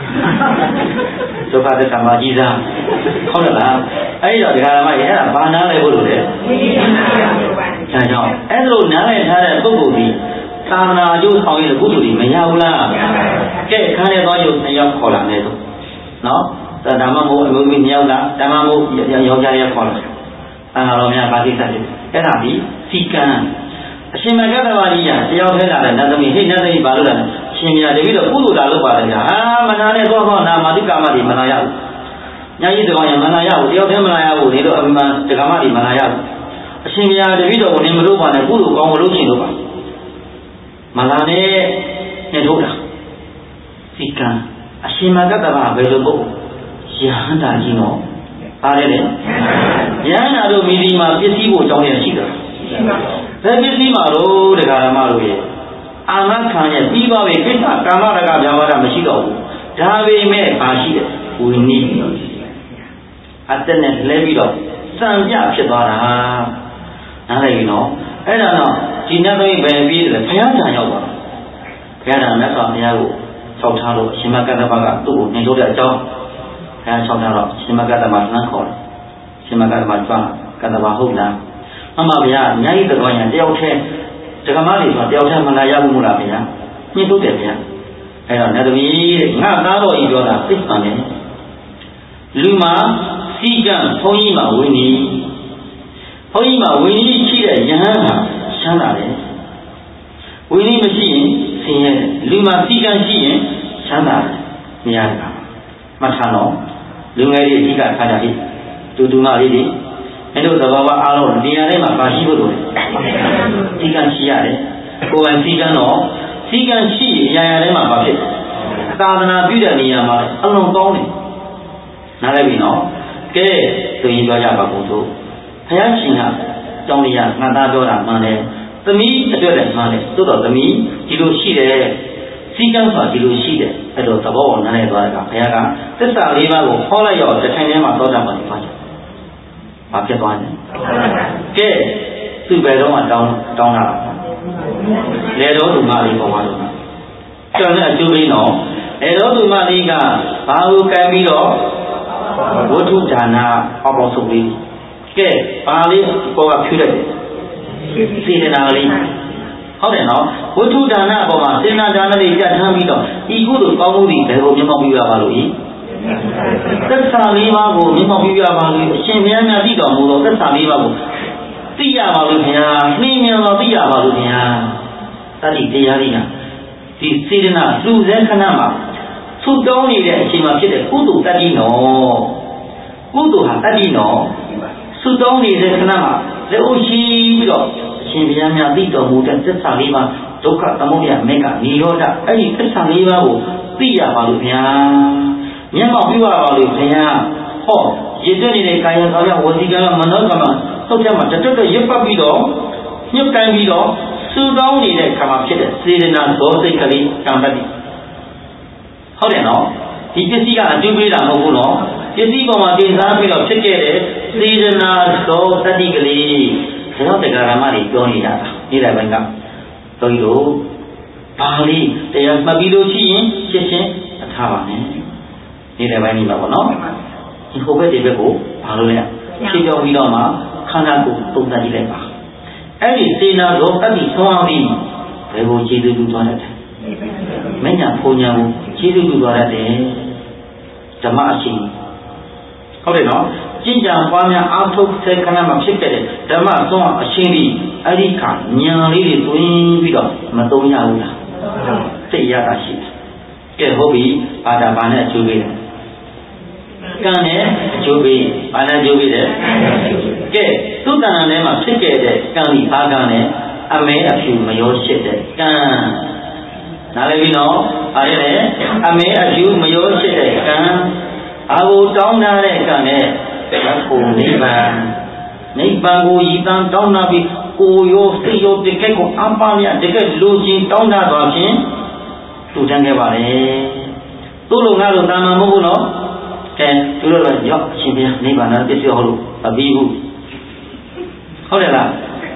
သစ္စာမှာကြီးစားဟုတ်တယ်လားအဲ့ဒီတော့ဒီကရမကြီးအဲ့ဒါဘာနာလဲဖို့လို့လဲဒါကြောင့်အဲ့လိုနားလည်ထားတဲ့ပုဂ္ဂိုလ်ဒီသာသနာအကျိုးဆောင်ရတဲ့ကုသိုလ်ဒီမရဘူးလားကဲခါတဲ့သွားရုပ်2ယောက်ခေါ်လာတယ်ဆိုနော်ဓမ္မမို့အမျိုးသမီး2ယောက်လားဓမ္မမို့ယောက်ျားရဲ့ခေါ်လာအာတော်များပါဠိစတယ်အဲ့ဒါဒီစီကံအရှင်မဂ္ဂတဝါရီကတယောက်ထဲလာတဲ့နတ်သမီးဟိနတ်သမီးဘာလို့လဲရှင်မြတ်တပည့်တော့ကုသိုလ်တာလုပ်ပါတယ်ကြာမနာနဲ့သွားနာမာတိကာမတွေမနာရဘူးညာကြီးတော်ရမနာရဘူးတယောက်ထဲမနာရဘူးဒီတော့အမှန်ဒကာမတွေမနာရဘူးအရှင်မြတ်တပည့်တော်ကိုနေမလို့ပါနဲ့ကုသိုလ်ကောင်းမလို့ရှင်လို့ပါမနာနဲ့နေထုတ်တာစီကံအရှင်မဂ္ဂတဝါဘယ်လိုပုဂ္ဂိုလ်ယဟန္တာကြီးနော်ပါတယ်လေယဟန္တာတို့မိဒီမှာပစ္စည်းကိုအကြောင်းရရှိတယ်ဘယ်ပစ္စည်းမှာတော့ဒကာရမတို့ရဲ့အာမခံရဲ့ပြီးပါပြီကိစ္စကာမရကဗျာပါဒမရှိတော့ဘူးဒါပေမဲ့ဘာရှိတယ်ဝိနည်းအတ္တနဲ့လဲပြီးတော့စံပြဖြစ်သွားတာနားလည်ပြီနော်အဲ့ဒါတော့ဒီနတ်သမီးပဲပြီးတယ်ဘုရားထံရောက်သွားဘုရားထံမြတ်စွာဘုရားကိုဆောက်ထားလို့ရှင်မကတ္တပကသူ့ကိုနေထုတ်တဲ့အကြောင်းဘုရားဆောက်ထားတော့ရှင်မကတ္တပနှမ်းခေါ်တယ်ရှင်မကတ္တပကျွမ်းကတ္တပဟုတ်လားမှန်ပါဗျာအများကြီးတော်ရင်တယောက်တည်းဒကမလေးဆိုတယောက်တည်းမလာရဘူးမို့လားဗျာညှိထုတ်တယ်ဗျာအဲ့တော့နတ်သမီးတဲ့ငါသားတော်ကြီးပြောတာသိမှန်တယ်လူမှာစီကံဘုန်းကြီးမှာဝိနည်းဘုန်းကြီးမှာဝိနည်းရှိတဲ့ယဟန်ဟာရှမ်းတာတယ်ဝိနည်းမရှိရင်ဆင်းရဲတယ်လူမှာစီကံရှိရင်ရှမ်းတာမရတာမှတ်ထားတော့လူငယ်တွေအဓိကထားကြပြီတူမလေးတွေအဲ့လိုသဘာဝအားလုံးနေရာထဲမှာပါရှိဖို့လိုတယ်စီကံရှိရတယ်ကိုယ်ပိုင်စီကံတော့စီကံရှိအရာရာထဲမှာပါဖြစ်သာသနာပြုတဲ့နေရာမှာအလုံးကောင်းတယ်နားလည်ပြီနော်ကဲဆိုရင်ပြောကြပါကုန်သို့ဘုရားရှင်ကတောင်းရငါသားပြောတာမှန်တယ်သမီးအတွက်လည်းမှန်တယ်သို့တော့သမီးဒီလိုရှိတယ်စီကံဆိုတာဒီလိုရှိတယ်အဲ့တော့သဘောကိုနားလည်သွားတဲ့အခါဘုရားကသစ္စာ၄ပါးကိုဟောလိုက်ရောတစ်ထိုင်ထဲမှာသောတာပန်ဖြစ်သွားတယ်ဘာဖြစ်သွားလဲကဲသူ့ဘယ်တော့မှတောင်းတာလေတော်သူမလေးပေါ်သွားတော့ကျောင်းနဲ့အကျိုးပေးတော့လေတော်သူမလေးကဘာကိုကံပြီးတော့ဝတ္ထုဒါနအောက်ပေါင်းစုပ်လေးကဲဘာလေးပေါ်ကဖြူလိုက်တယ်စေတနာလေးဟုတ်တယ်နော်ဝတ္ထုဒါနအပေါ်မှာစေတနာဒါနလေးပြတ်ထမ်းပြီးတော့ဤကုသိုလ်ကောင်းမှုတွေဘယ်ကိုမျက်မှောက်ပြုရပါလို့ဤသစ္စာလေးပါးကိုမျက်မှောက်ပြုရပါလို့အရှင်ဘုရားများသိတော်မူသောသစ္စာလေးပါးကိုသိရပါလို့ခင်ဗျာနှင်းမြန်တော့သိရပါလို့ခင်ဗျာတတိတရားလေးကဒီစေတနာလူစဲခဏမှာသုတောင်းနေတဲ့အချိန်မှာဖြစ်တဲ့ကုသိုလ်တတိနော်ကုသိုလ်ဟာတတိနော်သုတောင်းနေတဲ့ခဏမှာလက်ဦးရှိပြီးတော့အရှင်ဘုရားများသိတော်မူတဲ့သစ္စာလေးပါးဒုက္ခသမုဒယမေကနိရောဓအဲ့ဒီသစ္စာလေးပါးကိုသိရပါလို့ခင်ဗျာမျက်မှောက်ပြုရပါလို့ခင်ဗျာဟောရည်သွဲနေတဲ့ကာယကံဝစီကံမနောကံသုတ်ချက်မှာတက်တက်ရပ်ပတ်ပြီးတော့ညှပ်ကန်ပြီးတော့သုတောင်းနေတဲ့ခါမှာဖြစ်တဲ့စေတနာဇောစိတ်ကလေးကံတတိဟုတ်တယ်နော်ဒီပစ္စည်းကအကျိုးပေးတာမဟုတ်ဘူးနော်ပစ္စည်းပေါ်မှာတင်စားပြီးတော့ဖြစ်ခဲ့တဲ့စေတနာဇောတတိကလေးဒါတော့တရားဓမ္မတွေပြောနေတာနေ့တိုင်းပိုင်းကတို့လို့ပါဠိတရားမှတ်ပြီးလို့ရှိရင်ရှင်းရှင်းအထားပါနဲ့နေ့တိုင်းပိုင်းနေပါဘောနော်ဒီဟိုဘက်ဒီဘက်ကိုဘာလို့လဲဖြေပြောပြီးတော့မှခန္ဓာကိုယ်သုံးသပ်ကြည့်လိုက်ပါအဲ့ဒီစေနာဇောတတိဆုံးအောင်ပြီးဘယ်ကိုခြေသူပြုသွားတယ်မညာဖုန်ညာကိုခြေသူပြုသွားတယ်ဓမ္မအရှင်ဟုတ်တယ်နော်ကျင့်ကြံပွားများအားထုတ်စေခဏမှာဖြစ်ခဲ့တဲ့ဓမ္မဆုံးအရှင်ဒီအဲ့ဒီခါညာလေးတွေတွင်းပြီးတော့မသုံးရဘူးလားသိရတာရှိတယ်ကဲဟုတ်ပြီဘာသာဘာနဲ့အကျိုးပေးတယ်ကံနဲ့အကျိုးပေးဘာနဲ့အကျိုးပေးတယ်ကဲသူတဏ္ဍာထဲမှာဖြစ်ခဲ့တဲ့ကံဒီဘာကံနဲ့အမဲအဖြူမရောရှိတဲ့ကံနားလည်ပြီနော်အားရတဲ့အမဲအဖြူမရောရှိတဲ့ကံအာကိုတောင်းထားတဲ့ကံနဲ့ကိုနိဗ္ဗာန်ကိုရည်တမ်းတောင်းတာပြီးကိုရောစိတ်ရောတကယ်ကိုအပမြတကယ်လူချင်းတောင်းတာသွားဖြင့်သူတန်းခဲ့ပါလေသူ့လိုငါလိုတာမန်မဟုတ်ဘူးနော်ကဲသူတို့ကရောက်အရှင်ဘုရားနိဗ္ဗာန်ပစ္စည်းဟောလို့မပြီးဘူးဟုတ်တယ်လား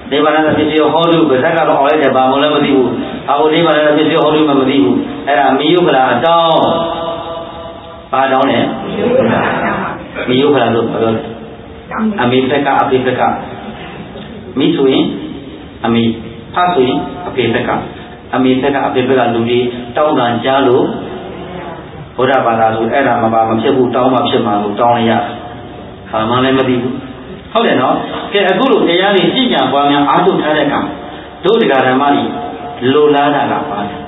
နိဗ္ဗာန်ပစ္စည်းဟောတုပါဇက်ကတော့အော်လိုက်တယ်ဘာမှလည်းမသိဘူးဘာလို့နိဗ္ဗာန်ပစ္စည်းဟောတုမှမသိဘူးအဲ့ဒါမိယုခလာအတောင်းဘာတောင်းလဲမိယုခလာလို့ပြောတယ်အမေဖက်ကအဖေဖက်ကမိဆိုရင်အမေဖဆိုရင်အဖေဖက်ကအမေဖက်ကအဖေဖက်ကလူကြီးတောင်းတန်ကြားလို့ဘုရားဘာသာဆိုအဲ့ဒါမပါမဖြစ်ဘူးတောင်းမှဖြစ်မှာလို့တောင်းရဘာမှလည်းမသိဘူးဟုတ်တယ်နော်ကဲအခုလိုတရားတွေကြည်ညာပွားများအားထုတ်ထားတဲ့အခါတို့တရားဓမ္မတွေလိုလားတာကပါတယ်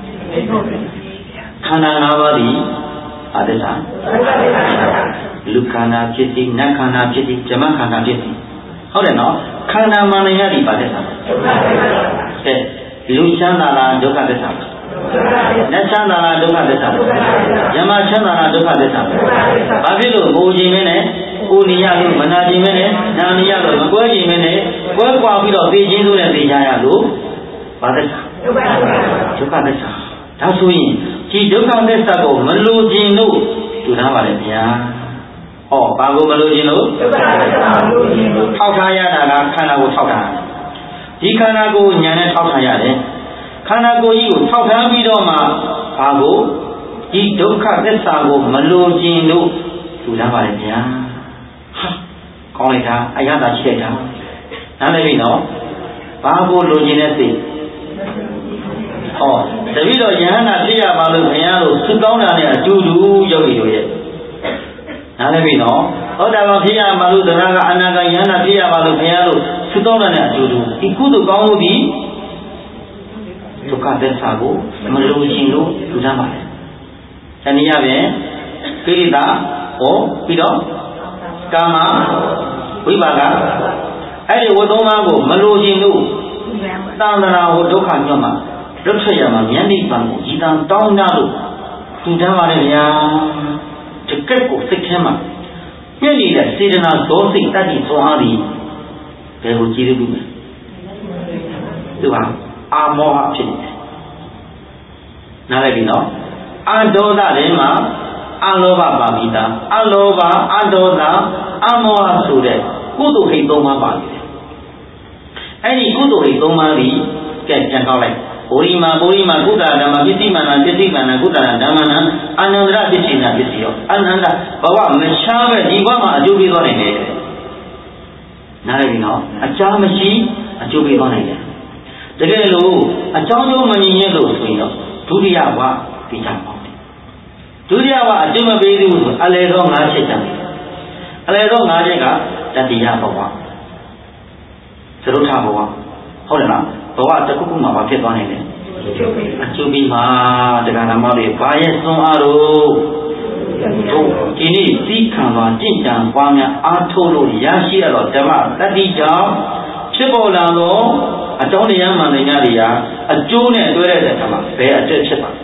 ခန္ဓာ၅ပါးဒီအာသစ္စာလူခန္ဓာဖြစ်စီနတ်ခန္ဓာဖြစ်စီဇမခန္ဓာဖြစ်စီဟုတ်တယ်နော်ခန္ဓာမှန်ရသည်ပါသစ္စာကဲလူချမ်းသာလားဒုက္ခသစ္စာနတ်ချမ်းသာလားဒုက္ခသစ္စာဇမချမ်းသာလားဒုက္ခသစ္စာဘာဖြစ်လို့ဘိုးခြင်းမင်းနဲ့ကိုနေရလို့မနာခြင်းမင်းနဲ့နာနေရလို့မကွဲခြင်းမင်းနဲ့ကွဲကွာပြီးတော့သိခြင်းဆိုတဲ့သိကြရလို့ဘာသစ္စာဒုက္ခသစ္စာဒါဆိုရင်ဒီဒုက္ခသစ္စာကိုမလိုခြင်းလို့ထူထားပါလေဗျာဟောဘာကိုမလိုခြင်းလို့ဒုက္ခသစ္စာမလိုခြင်းလို့ထောက်ထားရတာကခန္ဓာကိုထောက်ထားဒီခန္ဓာကိုဉာဏ်နဲ့ထောက်ထားရတယ်ခန္ဓာကိုယ်ကြီးကိုထောက်ထားပြီးတော့မှဘာကိုဒီဒုက္ခသစ္စာကိုမလိုခြင်းလို့ထူထားပါလေဗျာဟာကောင်းလိုက်တာအရသာရှိလိုက်တာနားလည်ပြီနော်ဘာကိုလိုခြင်းနဲ့သိဟောတပည့်တော်ယဟန္တာဖြစ်ရပါလို့ခင်ဗျားတို့သုတောင်းတာနဲ့အတူတူယောဂီတို့ရဲ့နားလည်ပြီနော်သောတာပန်ဖြစ်ရပါလို့တရားကအနာဂတ်ယဟန္တာဖြစ်ရပါလို့ခင်ဗျားတို့သုတောင်းတာနဲ့အတူတူဒီကုသိုလ်ကောင်းမှုဒီဒုက္ခသစ္စာကိုမလိုချင်လို့ထူထားပါတယ်။တနည်းအားဖြင့်ကိလေသာဟောပြီးတော့ကာမဝိပါကအဲ့ဒီဝတ္သုံးပါးကိုမလိုချင်လို့သံဃာဟောဒုက္ခညွတ်မှာလွတ်ထွက်ရမှာဉာဏ်နိဗ္ဗာန်ကိုဤတန်တောင်းကြလို့ထူထားပါတယ်ဗျာ။တကယ့်ကိုစိတ်ထဲမှာပြည့်နေတဲ့စေတနာဇောစိတ်တတ္တိသွန်အားသည်ဘယ်ကိုကြည့်ရဘူးလဲ။ဒီပါအာမောဟဖြစ်နေတယ်နားလည်ပြီနော်အဒေါသထဲမှာအလောဘပါမိတာအလောဘအဒေါသအမောဟဆိုတဲ့ကုသိုလ်ဟိတ်၃ပါးပါနေတယ်အဲ့ဒီကုသိုလ်ဟိတ်၃ပါးဒီကဲပြန်ကောက်လိုက်ဘောရိမာကုသဓမ္မပစ္စည်းမာနပစ္စည်းမာနကုသဓမ္မနာအာနန္ဒရပစ္စည်းနာပစ္စည်းရောအာနန္ဒဘဝမရှားပဲဒီဘဝမှာအကျိုးပေးသွားနိုင်တယ်နားလည်ပြီနော်အချားမရှိအကျိုးပေးသွားနိုင်တယ်တကယ်လို့အကြောင်းကျိုးမမြင်ရလို့ဆိုရင်တော့ဒုတိယဘဝသိချင်ပါမယ်ဒုတိယဘဝအကျိုးမပေးဘူးဆိုအလယ်သော၅ချက်ကြတယ်အလယ်သော၅ချက်ကတတိယဘဝသရုထဘဝဟုတ်တယ်လားဘဝတစ်ခုခုမှမဖြစ်သွားနိုင်တယ်အကျိုးပေးမှာတရားဓမ္မတွေဘာရဲ့စွမ်းအားတို့ဒီနေ့သိခံပါကြင်ကြံပွားများအားထုတ်လို့ရရှိရတော့ဓမ္မတတိကြောင့်ဖြစ်ပေါ်လာတော့အကြောင်းတရားမှန်တရားတွေဟာအကျိုးနဲ့တွဲတဲ့အခါမှာဘယ်အကျက်ဖြစ်ပါ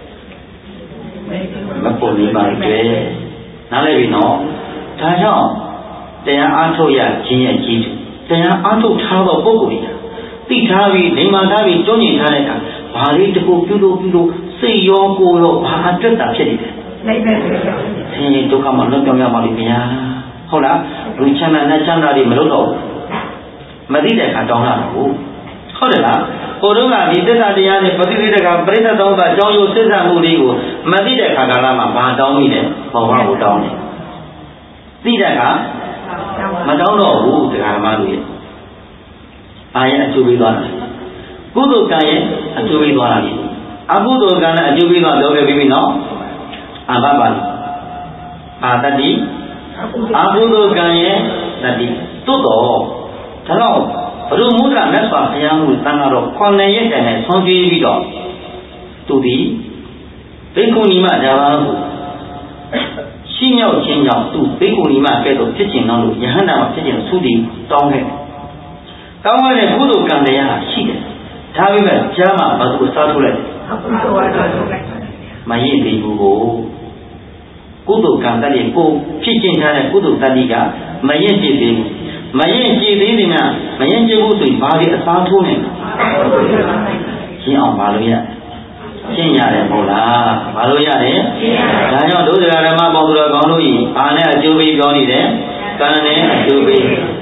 မပေါ်နေပါလေနားလည်ပြီနော်ဒါကြောင့်တရားအားထုတ်ရခြင်းရဲ့ကြီးစုတရားအားထုတ်ထားသောပုဂ္ဂိုလ်တွေသိထားပြီးနေမှထားပြီးကျွမ်းကျင်ထားတဲ့အခါဘာလေးတကူပြုလို့စိတ်ရောကိုယ်ရောဘာအတွက်တာဖြစ်နေတယ်နိုင်ပဲဆင်းရဲဒုက္ခမှလွတ်ပြောင်းရပါလိမ့်ဗျာဟုတ်လားလူချမ်းသာနဲ့ချမ်းသာတွေမလုပ်တော့မသိတဲ့အခါတောင်းလာတော့ဟုတ်တယ်လားဟိုတုန်းကဒီသစ္စာတရားနဲ့ပฏิသေတကပရိသတ်သောအကြောင်းရိုးစစ်ဆမှုလေးကိုမသိတဲ့အခါကာလမှာဘာတောင်းမိလဲဘဝကိုတောင်းတယ်သိတဲ့အခါမတောင်းတော့ဘူးတရားဓမ္မတွေအာရဲ့အကျိုးပေးသွားတယ်ကုသိုလ်ကံရဲ့အကျိုးပေးသွားတာလေအကုသိုလ်ကံနဲ့အကျိုးပေးသွားပြောခဲ့ပြီနော်အဘပါအာတတိအကုသိုလ်ကံရဲ့တတိသို့တော့ဒါတော့ဘုရုမုဒ္ဒရာမြတ်စွာဘုရားမူတန်ကတော့9ရက်တည်းနဲ့ဆွန်ပြေးပြီးတော့သူဒီဘိက္ခုနီမဇာဘာကိုရှိမြောက်ခြင်းကြောင့်သူဘိက္ခုနီမကဲ့သို့ဖြစ်ခြင်းတော့လို့ယဟန္တာမှာဖြစ်ခြင်းသုတိတောင်းခဲ့တောင်းရတဲ့ကုသိုလ်ကံတရားရှိတယ်ဒါပေမဲ့ကြားမှာဘာလို့စားထုတ်လိုက်မရည်သေးဘူးကိုကုသိုလ်ကံတည်းကိုဖြစ်ခြင်းထားတဲ့ကုသိုလ်တည်းကမရည်ဖြစ်သေးဘူးမရင်ကြည်သေးတယ်များမရင်ကြည်ဖို့ဆိုရင်ဘာတွေအစားထိုးနေလဲရှင်းအောင်ဘာလို့ရရှင်းရတယ်မဟုတ်လားဘာလို့ရတယ်ဒါကြောင့်ဒုစရဓမ္မပေါင်းသူတော်ကောင်းတို့ဤဘာနဲ့အကျိုးပေးပြောနေတယ်ကံနဲ့အကျိုးပေး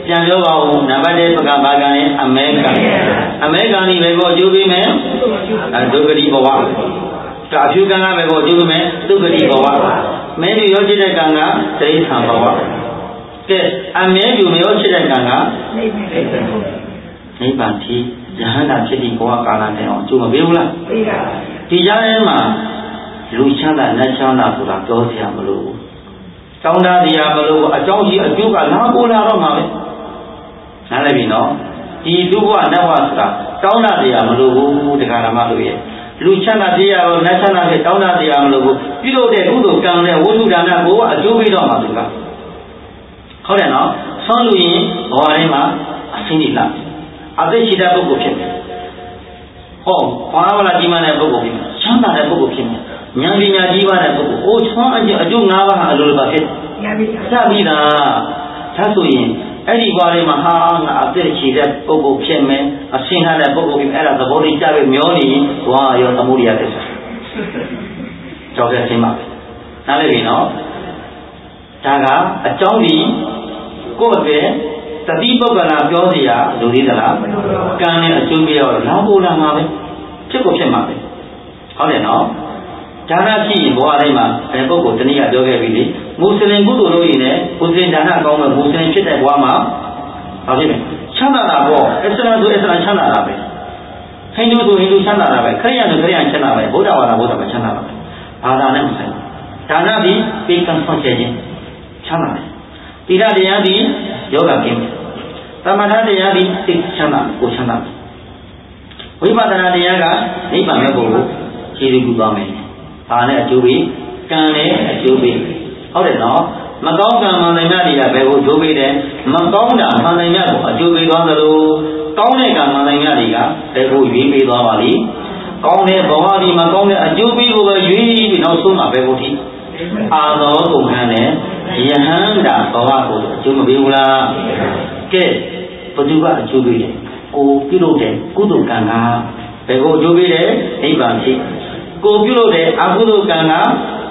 ပြန်ပြောပါဦးနံပါတ်1ပကဘာကံရဲ့အမဲကံဒီပဲကိုအကျိုးပေးမယ်ဒုက္ခတိဘဝအဖြူကံကပဲကိုအကျိုးပေးမယ်ဒုက္ခတိဘဝမဲညူရောချစ်တဲ့ကံကတိရစ္ဆာန်ဘဝကဲအမဲညူမရောချစ်တဲ့ကံကနိဗ္ဗာန်ထိယဟန္တာဖြစ်ပြီးဘဝကာလနဲ့အောင်အကျိုးမပေးဘူးလားပေးပါဒီကြားထဲမှာလူချမ်းသာနတ်ချမ်းသာဆိုတာပြောစရာမလိုဘူးတောင်းတတရားမလို့အကြောင်းကြီးအကျိုးကလာပို့လာတော့မှာပဲနားလည်ပြီနော်ဒီလူဘဝနတ်ဘဝဆိုတာတောင်းတတရားမလို့ဘူးတရားဓမ္မတို့ရဲ့လူချမ်းသာတရားရောနတ်ချမ်းသာတဲ့တောင်းတတရားမလို့ဘူးပြုလုပ်တဲ့ကုသိုလ်ကံနဲ့ဝိသုဒါနကိုအကျိုးပေးတော့မှာသူကဟုတ်တယ်နော်ဆွမ်းလူရင်ဘဝတိုင်းမှာအဆင်းကြီးလာအသက်ရှိတဲ့ပုဂ္ဂိုလ်ဖြစ်တယ်ဟောဘာဝလာကြီးမှတဲ့ပုဂ္ဂိုလ်ဖြစ်ချမ်းသာတဲ့ပုဂ္ဂိုလ်ဖြစ်တယ်ဉာဏ်ပညာကြီးပါတဲ့ပုဂ္ဂိုလ်အိုးချွမ်းအကျိုး၅ပါးဟာအလိုလိုပါဖြစ်စပြီးတာဒါဆိုရင်အဲ့ဒီဘဝလေးမှာဟာငါအသက်ရှိတဲ့ပုဂ္ဂိုလ်ဖြစ်မယ်အရှင်းထားတဲ့ပုဂ္ဂိုလ်ဖြစ်အဲ့ဒါသဘောလေးကြပဲမျောနေဝါရောသမုဒိယတဲ့ကြောက်ရခြင်းပါနားလည်ပြီနော်ဒါကအကြောင်းဒီကိုယ့်အတွက်တတိပုဂ္ဂလာပြောစရာလူသေးသလားကံနဲ့အကျိုးပြတော့လာဖို့လာမှာပဲဖြစ်ကိုဖြစ်မှာပဲဟုတ်တယ်နော်ဒါနရှိရင်ဘဝတိုင်းမှာဘယ်ပုဂ္ဂိုလ်တနည်းပြောခဲ့ပြီလေမွတ်စလင်ကုသိုလ်လို့ရင်လည်းမွတ်စလင်ဒါနကောင်းမဲ့မွတ်စလင်ဖြစ်တဲ့ဘဝမှာဘာဖြစ်လဲချမ်းသာတာပေါ့အစ္စလာမ်ဆိုအစ္စလာမ်ချမ်းသာတာပဲဟိန္ဒူဆိုဟိန္ဒူချမ်းသာတာပဲခရစ်ယာန်ဆိုခရစ်ယာန်ချမ်းသာပဲဗုဒ္ဓဘာသာဗုဒ္ဓဘာသာချမ်းသာတာပဲဘာသာနဲ့မဆိုင်ဒါနပြီးပေးကံဆောင်ချက်ခြင်းချမ်းသာတယ်သီလတရားပြီးယောဂကင်းတယ်သမထတရားပြီးသိချမ်းသာကိုချမ်းသာတယ်ဝိပဿနာတရားကနိဗ္ဗာန်မဲ့ကိုခြေရကူသွားမယ်ဘာနဲ့အကျိုးပေးကံနဲ့အကျိုးပေးဟုတ်တယ်နော်မကောင်းကံမှန်တယ်များတွေကဘယ်ကိုအကျိုးပေးတယ်မကောင်းတာမှန်တယ်များကိုအကျိုးပေးသွားသလိုကောင်းတဲ့ကံမှန်တယ်များတွေကဘယ်ကိုရွေးပေးသွားပါလိမ့်ကောင်းတဲ့ဘဝဒီမှာကောင်းတဲ့အကျိုးပေးကိုပဲရွေးပြီးနောက်ဆုံးမှာဘယ်ကိုထိအာသောကုန်ခံတဲ့ယဟန္တာဘဝကိုအကျိုးမပေးဘူးလားကဲဘုသူကအကျိုးပေးတယ်ကိုပြုလုပ်တဲ့ကုသိုလ်ကံကဘယ်ကိုအကျိုးပေးတယ်နိဗ္ဗာန်ဖြစ်ကိုပြုလုပ်တဲ့အကုသိုလ်ကံက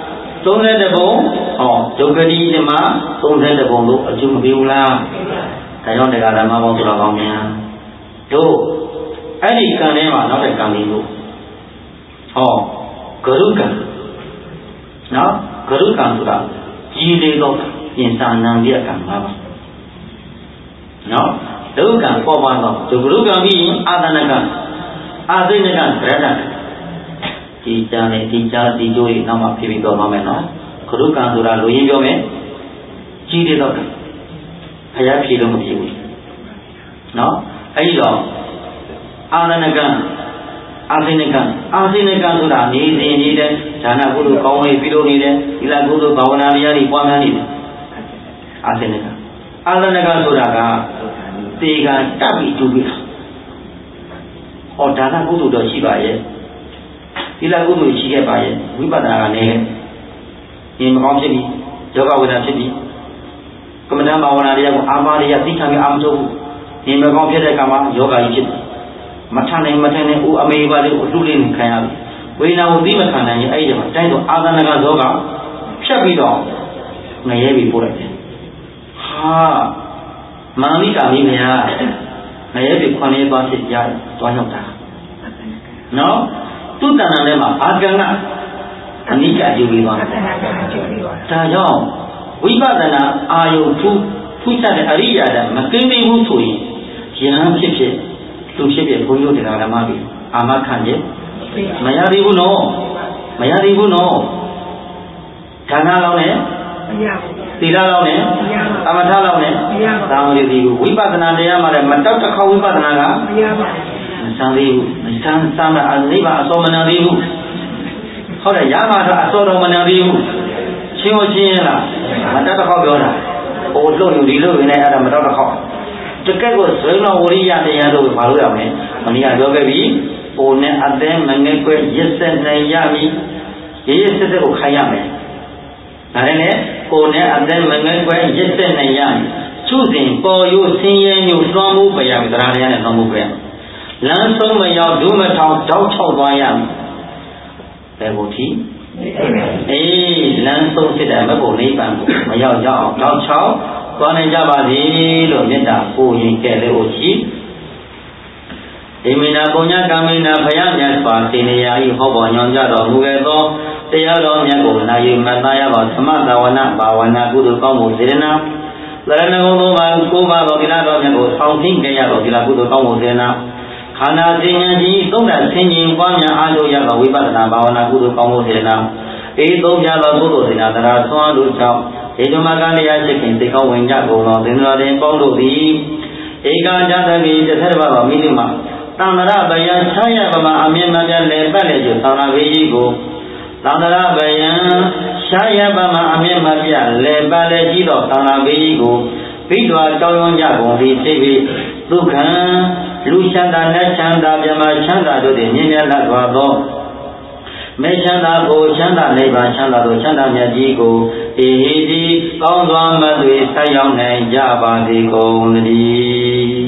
32ပုံဟောဒုက္ခတိဓမ္မ32ပုံလို့အကျိုးမပေးဘူးလားဒါကြောင့်တရားဓမ္မပေါင်းဆိုတာကောင်းများတို့အဲ့ဒီကံထဲမှာနောက်တဲ့ကံလေးလို့ဟောဂရုကံနော်ဂရုကံဆိုတာကြီးလေးတော့ပြင်စာနံပြကံပါပါနော်ဒုက္ခပေါ်ပါတော့ဂရုကံပြီးအာသနကံအာသိနကံဗရဒဒီကြံနဲ့ဒီကြားဒီကျိုးတွေနောက်မှဖြည်းဖြည်းပြောပါမယ်နော်ဂရုကံဆိုတာလူရင်းပြောမယ်ကြီးသေးတော့ဘုရားဖြေလို့မဖြစ်ဘူးနော်အဲ့ဒီတော့အာသနကံအာသိနကံဆိုတာနေစဉ်နေတဲ့ဒါနကုသိုလ်ကောင်းဝေးပြုလုပ်နေတယ်သီလကုသိုလ်ဘာဝနာတရားတွေပွားများနေတယ်အာသိနကဆိုတာကတေကံတပ်ပြီးကျူပြီးဟောဒါနကုသိုလ်တော့ရှိပါရဲ့သီလကုသိုလ်ရှိခဲ့ပါရဲ့ဝိပဿနာကနေဉာဏ်မကောင်းဖြစ်ပြီးယောဂဝေဒနာဖြစ်ပြီးကမ္မဋ္ဌာန်းဘာဝနာတရားကိုအာမရသိခံပြီးအာမထုတ်ဘူးဉာဏ်မကောင်းဖြစ်တဲ့ကံမှာယောဂကြီးဖြစ်တယ်မထနိုင်ဦးအမေပါလေးကိုအလှလေးနဲ့ခံရပြီဝေဒနာကိုသိမခံနိုင်ရင်အဲ့ဒီမှာတိုင်းတော့အာသနကဇောကဖြတ်ပြီးတော့ငရဲပြီးပို့လိုက်တယ်ဟာမာမိကာမိမယာငရဲပြီးခွန်လေးသွားဖြစ်ရတယ်သွားရောက်တာနော်သူ့တဏ္ဍာထဲမှာဘာကံကအနိစ္စအကျိုးပေးသွားတယ်ဒါကြောင့်ဝိပဿနာအာယုထူးခြားတဲ့အရိယာဓာတ်မကင်းသေးဘူးဆိုရင်ယဟန်ဖြစ်သူဖြစ်ဘုန်းကြီးတို့တရားဓမ္မတွေအာမခံရဲ့မရသေးဘူးနော်ဒါနလောက်နဲ့မရဘူးသီလလောက်နဲ့သမထလောက်နဲ့သာမရသေးဘူးဝိပဿနာတရားမှာလည်းမတောက်တစ်ခေါက်ဝိပဿနာကမရပါဘူးမစမ်းသေးဘူးမစမ်းတာနိဗ္ဗာန်အစောမနာသေးဘူးဟုတ်တယ်ရမှာတော့အစောတော်မနာသေးဘူးချင်းလားမတောက်တစ်ခေါက်ပြောတာဟိုလှုပ်ယူဒီလှုပ်ယူနေအဲ့ဒါမတောက်တစ်ခေါက်တကယ့်ကိုဇေနောဝရိယတရားလို့ဘာလို့ရမလဲမနေ့ကပြောခဲ့ပြီပိုနဲ့အသင်းမငဲ့ကွဲရစ်ဆက်နိုင်ရမည်ရစ်ဆက်ကိုခိုင်းရမယ်ဒါနဲ့ကိုနဲ့အသင်းမငဲ့ကွဲရစ်ဆက်နိုင်ရမည်သူစဉ်ပေါ်ရိုးဆင်းရဲမျိုးလွှမ်းမှုပြရမယ်တရားတရားနဲ့လွှမ်းမှုပြရမယ်လမ်းဆုံးမရောက်ဒုမထောင်တောက်ချောက်သွားရမယ်ဘယ်ကိုထိအေးလမ်းဆုံးဖြစ်တဲ့မဘုံနိဗ္ဗာန်ကိုမရောက်ကြအောင်တောက်ချောက်သွားနိုင်ကြပါစေလို့မေတ္တာပို့ရင်ကဲလေဦးရှိဣမိနာပုညကမိနာဘုရားမြတ်စွာစေနေရာဤဟောပေါ်ညွန်ကြတော်မူခဲ့သောတရားတော်မြတ်ကိုနာယူမှတ်သားရပါသမသာဝနာဘာဝနာကုသိုလ်ကောင်းမှုစေတနာသရဏဂုံသောဘာကိုးပါတော်သီလတော်မြတ်ကိုဆောင်သိကြရတော်သီလကုသိုလ်ကောင်းမှုစေတနာခန္ဓာစဉ်ဉာဏ်ကြီးသုံးတန်ဆင်ခြင်ပွားများအားထုတ်ရသောဝိပဿနာဘာဝနာကုသိုလ်ကောင်းမှုစေတနာဤသုံးပြသောကုသိုလ်စေတနာတရားဆွမ်းတို့ကြောင့်ဒီဓမ္မကတရားရှိခင်သိကောင်းဝင်ကြကုန်သောသင်္တော်တင်ပေါင်းတို့သည်ဧကာကြသတိတစ်ဆက်ပါတော်မိလိမှာသံဃာဗယံဆာယပမအမြင်မှပြလဲပတ်လေကျသာနာဝေကြီးကိုသံဃာဗယံဆာယပမအမြင်မှပြလဲပတ်လေကြီးသောသာနာဝေကြီးကိုဘိဓဝါတောင်းရွံ့ကြကုန်သည်ဖြစ်ပြီးဒုက္ခံလူချမ်းသာနဲ့ချမ်းသာမြမချမ်းသာတို့သည်မြင်မြတ်လာသောမေချမ်းသာကိုချမ်းသာနိဗ္ဗာန်ချမ်းသာတို့ချမ်းသာမြတ်ကြီးကိုဤဒီကောင်းစွာမသွေဆက်ရောက်နိုင်ကြပါစေကုန်သတည်း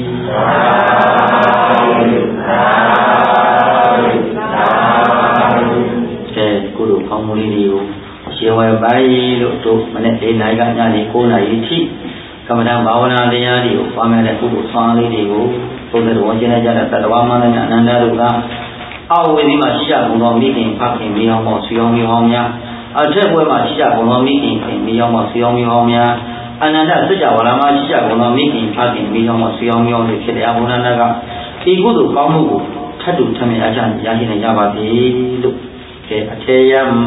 ကဲကုသိုလ်ကောင်းမှုလေးတွေကိုရှင်းဝဲပိုင်းလို့တို့မနေ့၄နာရီကညနေ9နာရီထိကမ္မဋ္ဌာန်းဘာဝနာတရားတွေကိုပွားများတဲ့ကုသိုလ်ဆွမ်းလေးတွေကိုဘုရားတော်ရှင်းနေကြတဲ့တတဝါမန္တနာအနန္တတို့ကအောက်ဝေဒီမှာရှိကြကုန်သောမိခင်ဖခင်မိအောင်မောဆွေအောင်မျိုးဟောင်းများအထက်ဘွဲမှာရှိကြကုန်သောမိခင်ခင်မိအောင်မောဆွေအောင်မျိုးဟောင်းများအနန္တစัจ java လာမှာရှိကြကုန်သောမိခင်ဖခင်မိအောင်မောဆွေအောင်မျိုးဟောင်းတွေဖြစ်တဲ့အဘုရားနာကဒီကုသိုလ်ကောင်းမှုကိုထပ်တူထပ်မြအကြရရှိနိုင်ကြပါစေလို့ကဲအထေယမ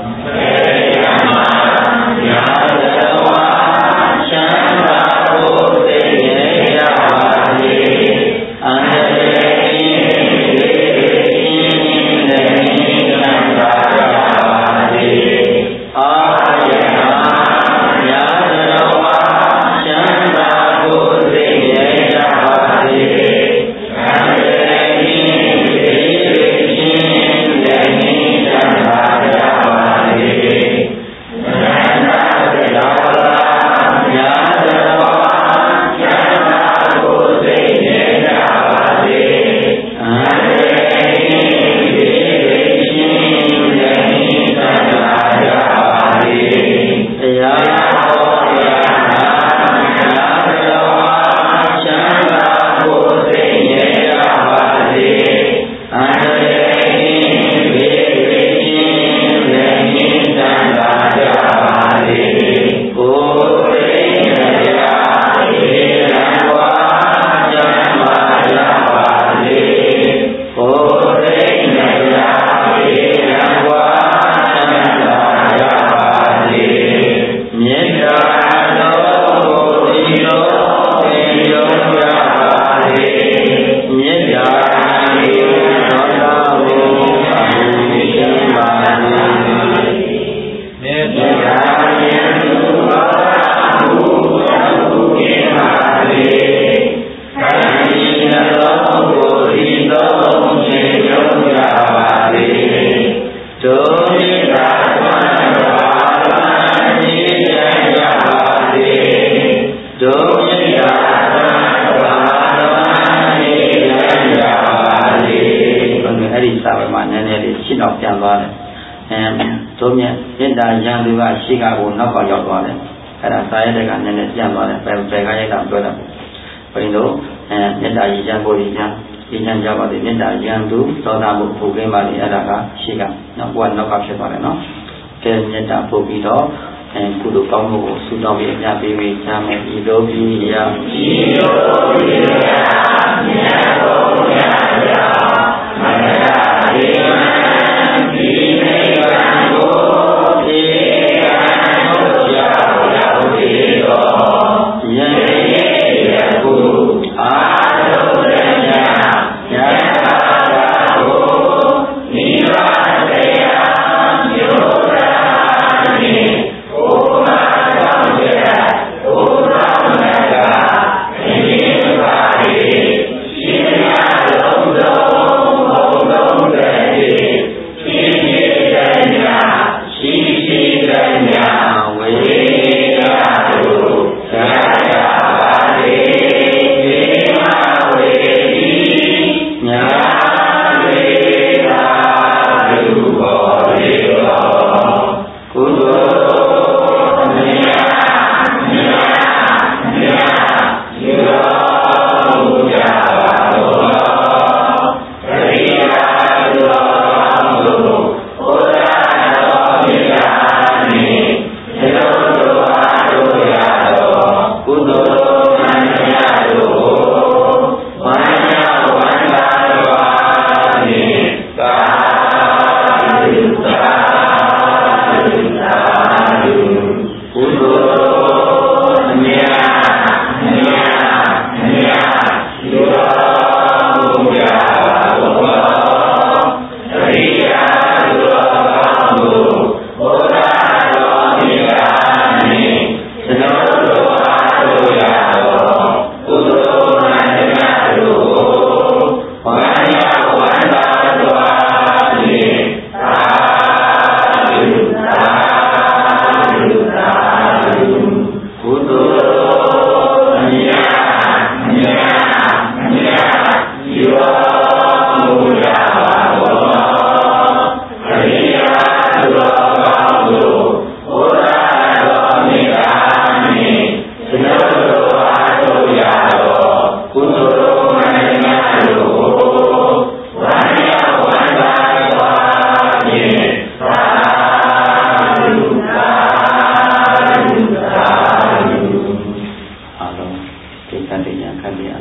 ညာတော်ဝါချမ်းသာကိုသိရပါစေအန္တရာယ်ရန်သူကရှိကကိုနောက်ကရောက်သွားတယ်အဲ့ဒါစာရတဲ့ကနည်းနည်းပြန်သွားတယ်ပဲကရိုက်တာပြောတာဘုရင်တို့မေတ္တာရန်ကိုရန်ကြပါစေမေတ္တာရန်သူသောတာမှုပုဂ္ဂိုလ်ပါလေအဲ့ဒါကရှိကနောက်ကဖြစ်သွားတယ်နော်ကဲမေတ္တာပို့ပြီးတော့ကုသိုလ်ကောင်းမှုကိုဆုတောင်းပြီးအများပေးကြမယ်ဤလိုပြီးရမြတ်တော်မြတ်မန္တရာဒီမေဝံကို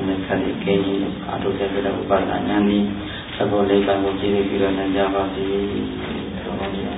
နဲ့ခတ်တဲ့ကဲကြီးတို့အာထုတဲ့ပြတဲ့ဥပဒနာဉာဏ်ဒီသဘောလေးကံကိုကြည့်ပြီးတော့ဉာဏ်ကြပါစေ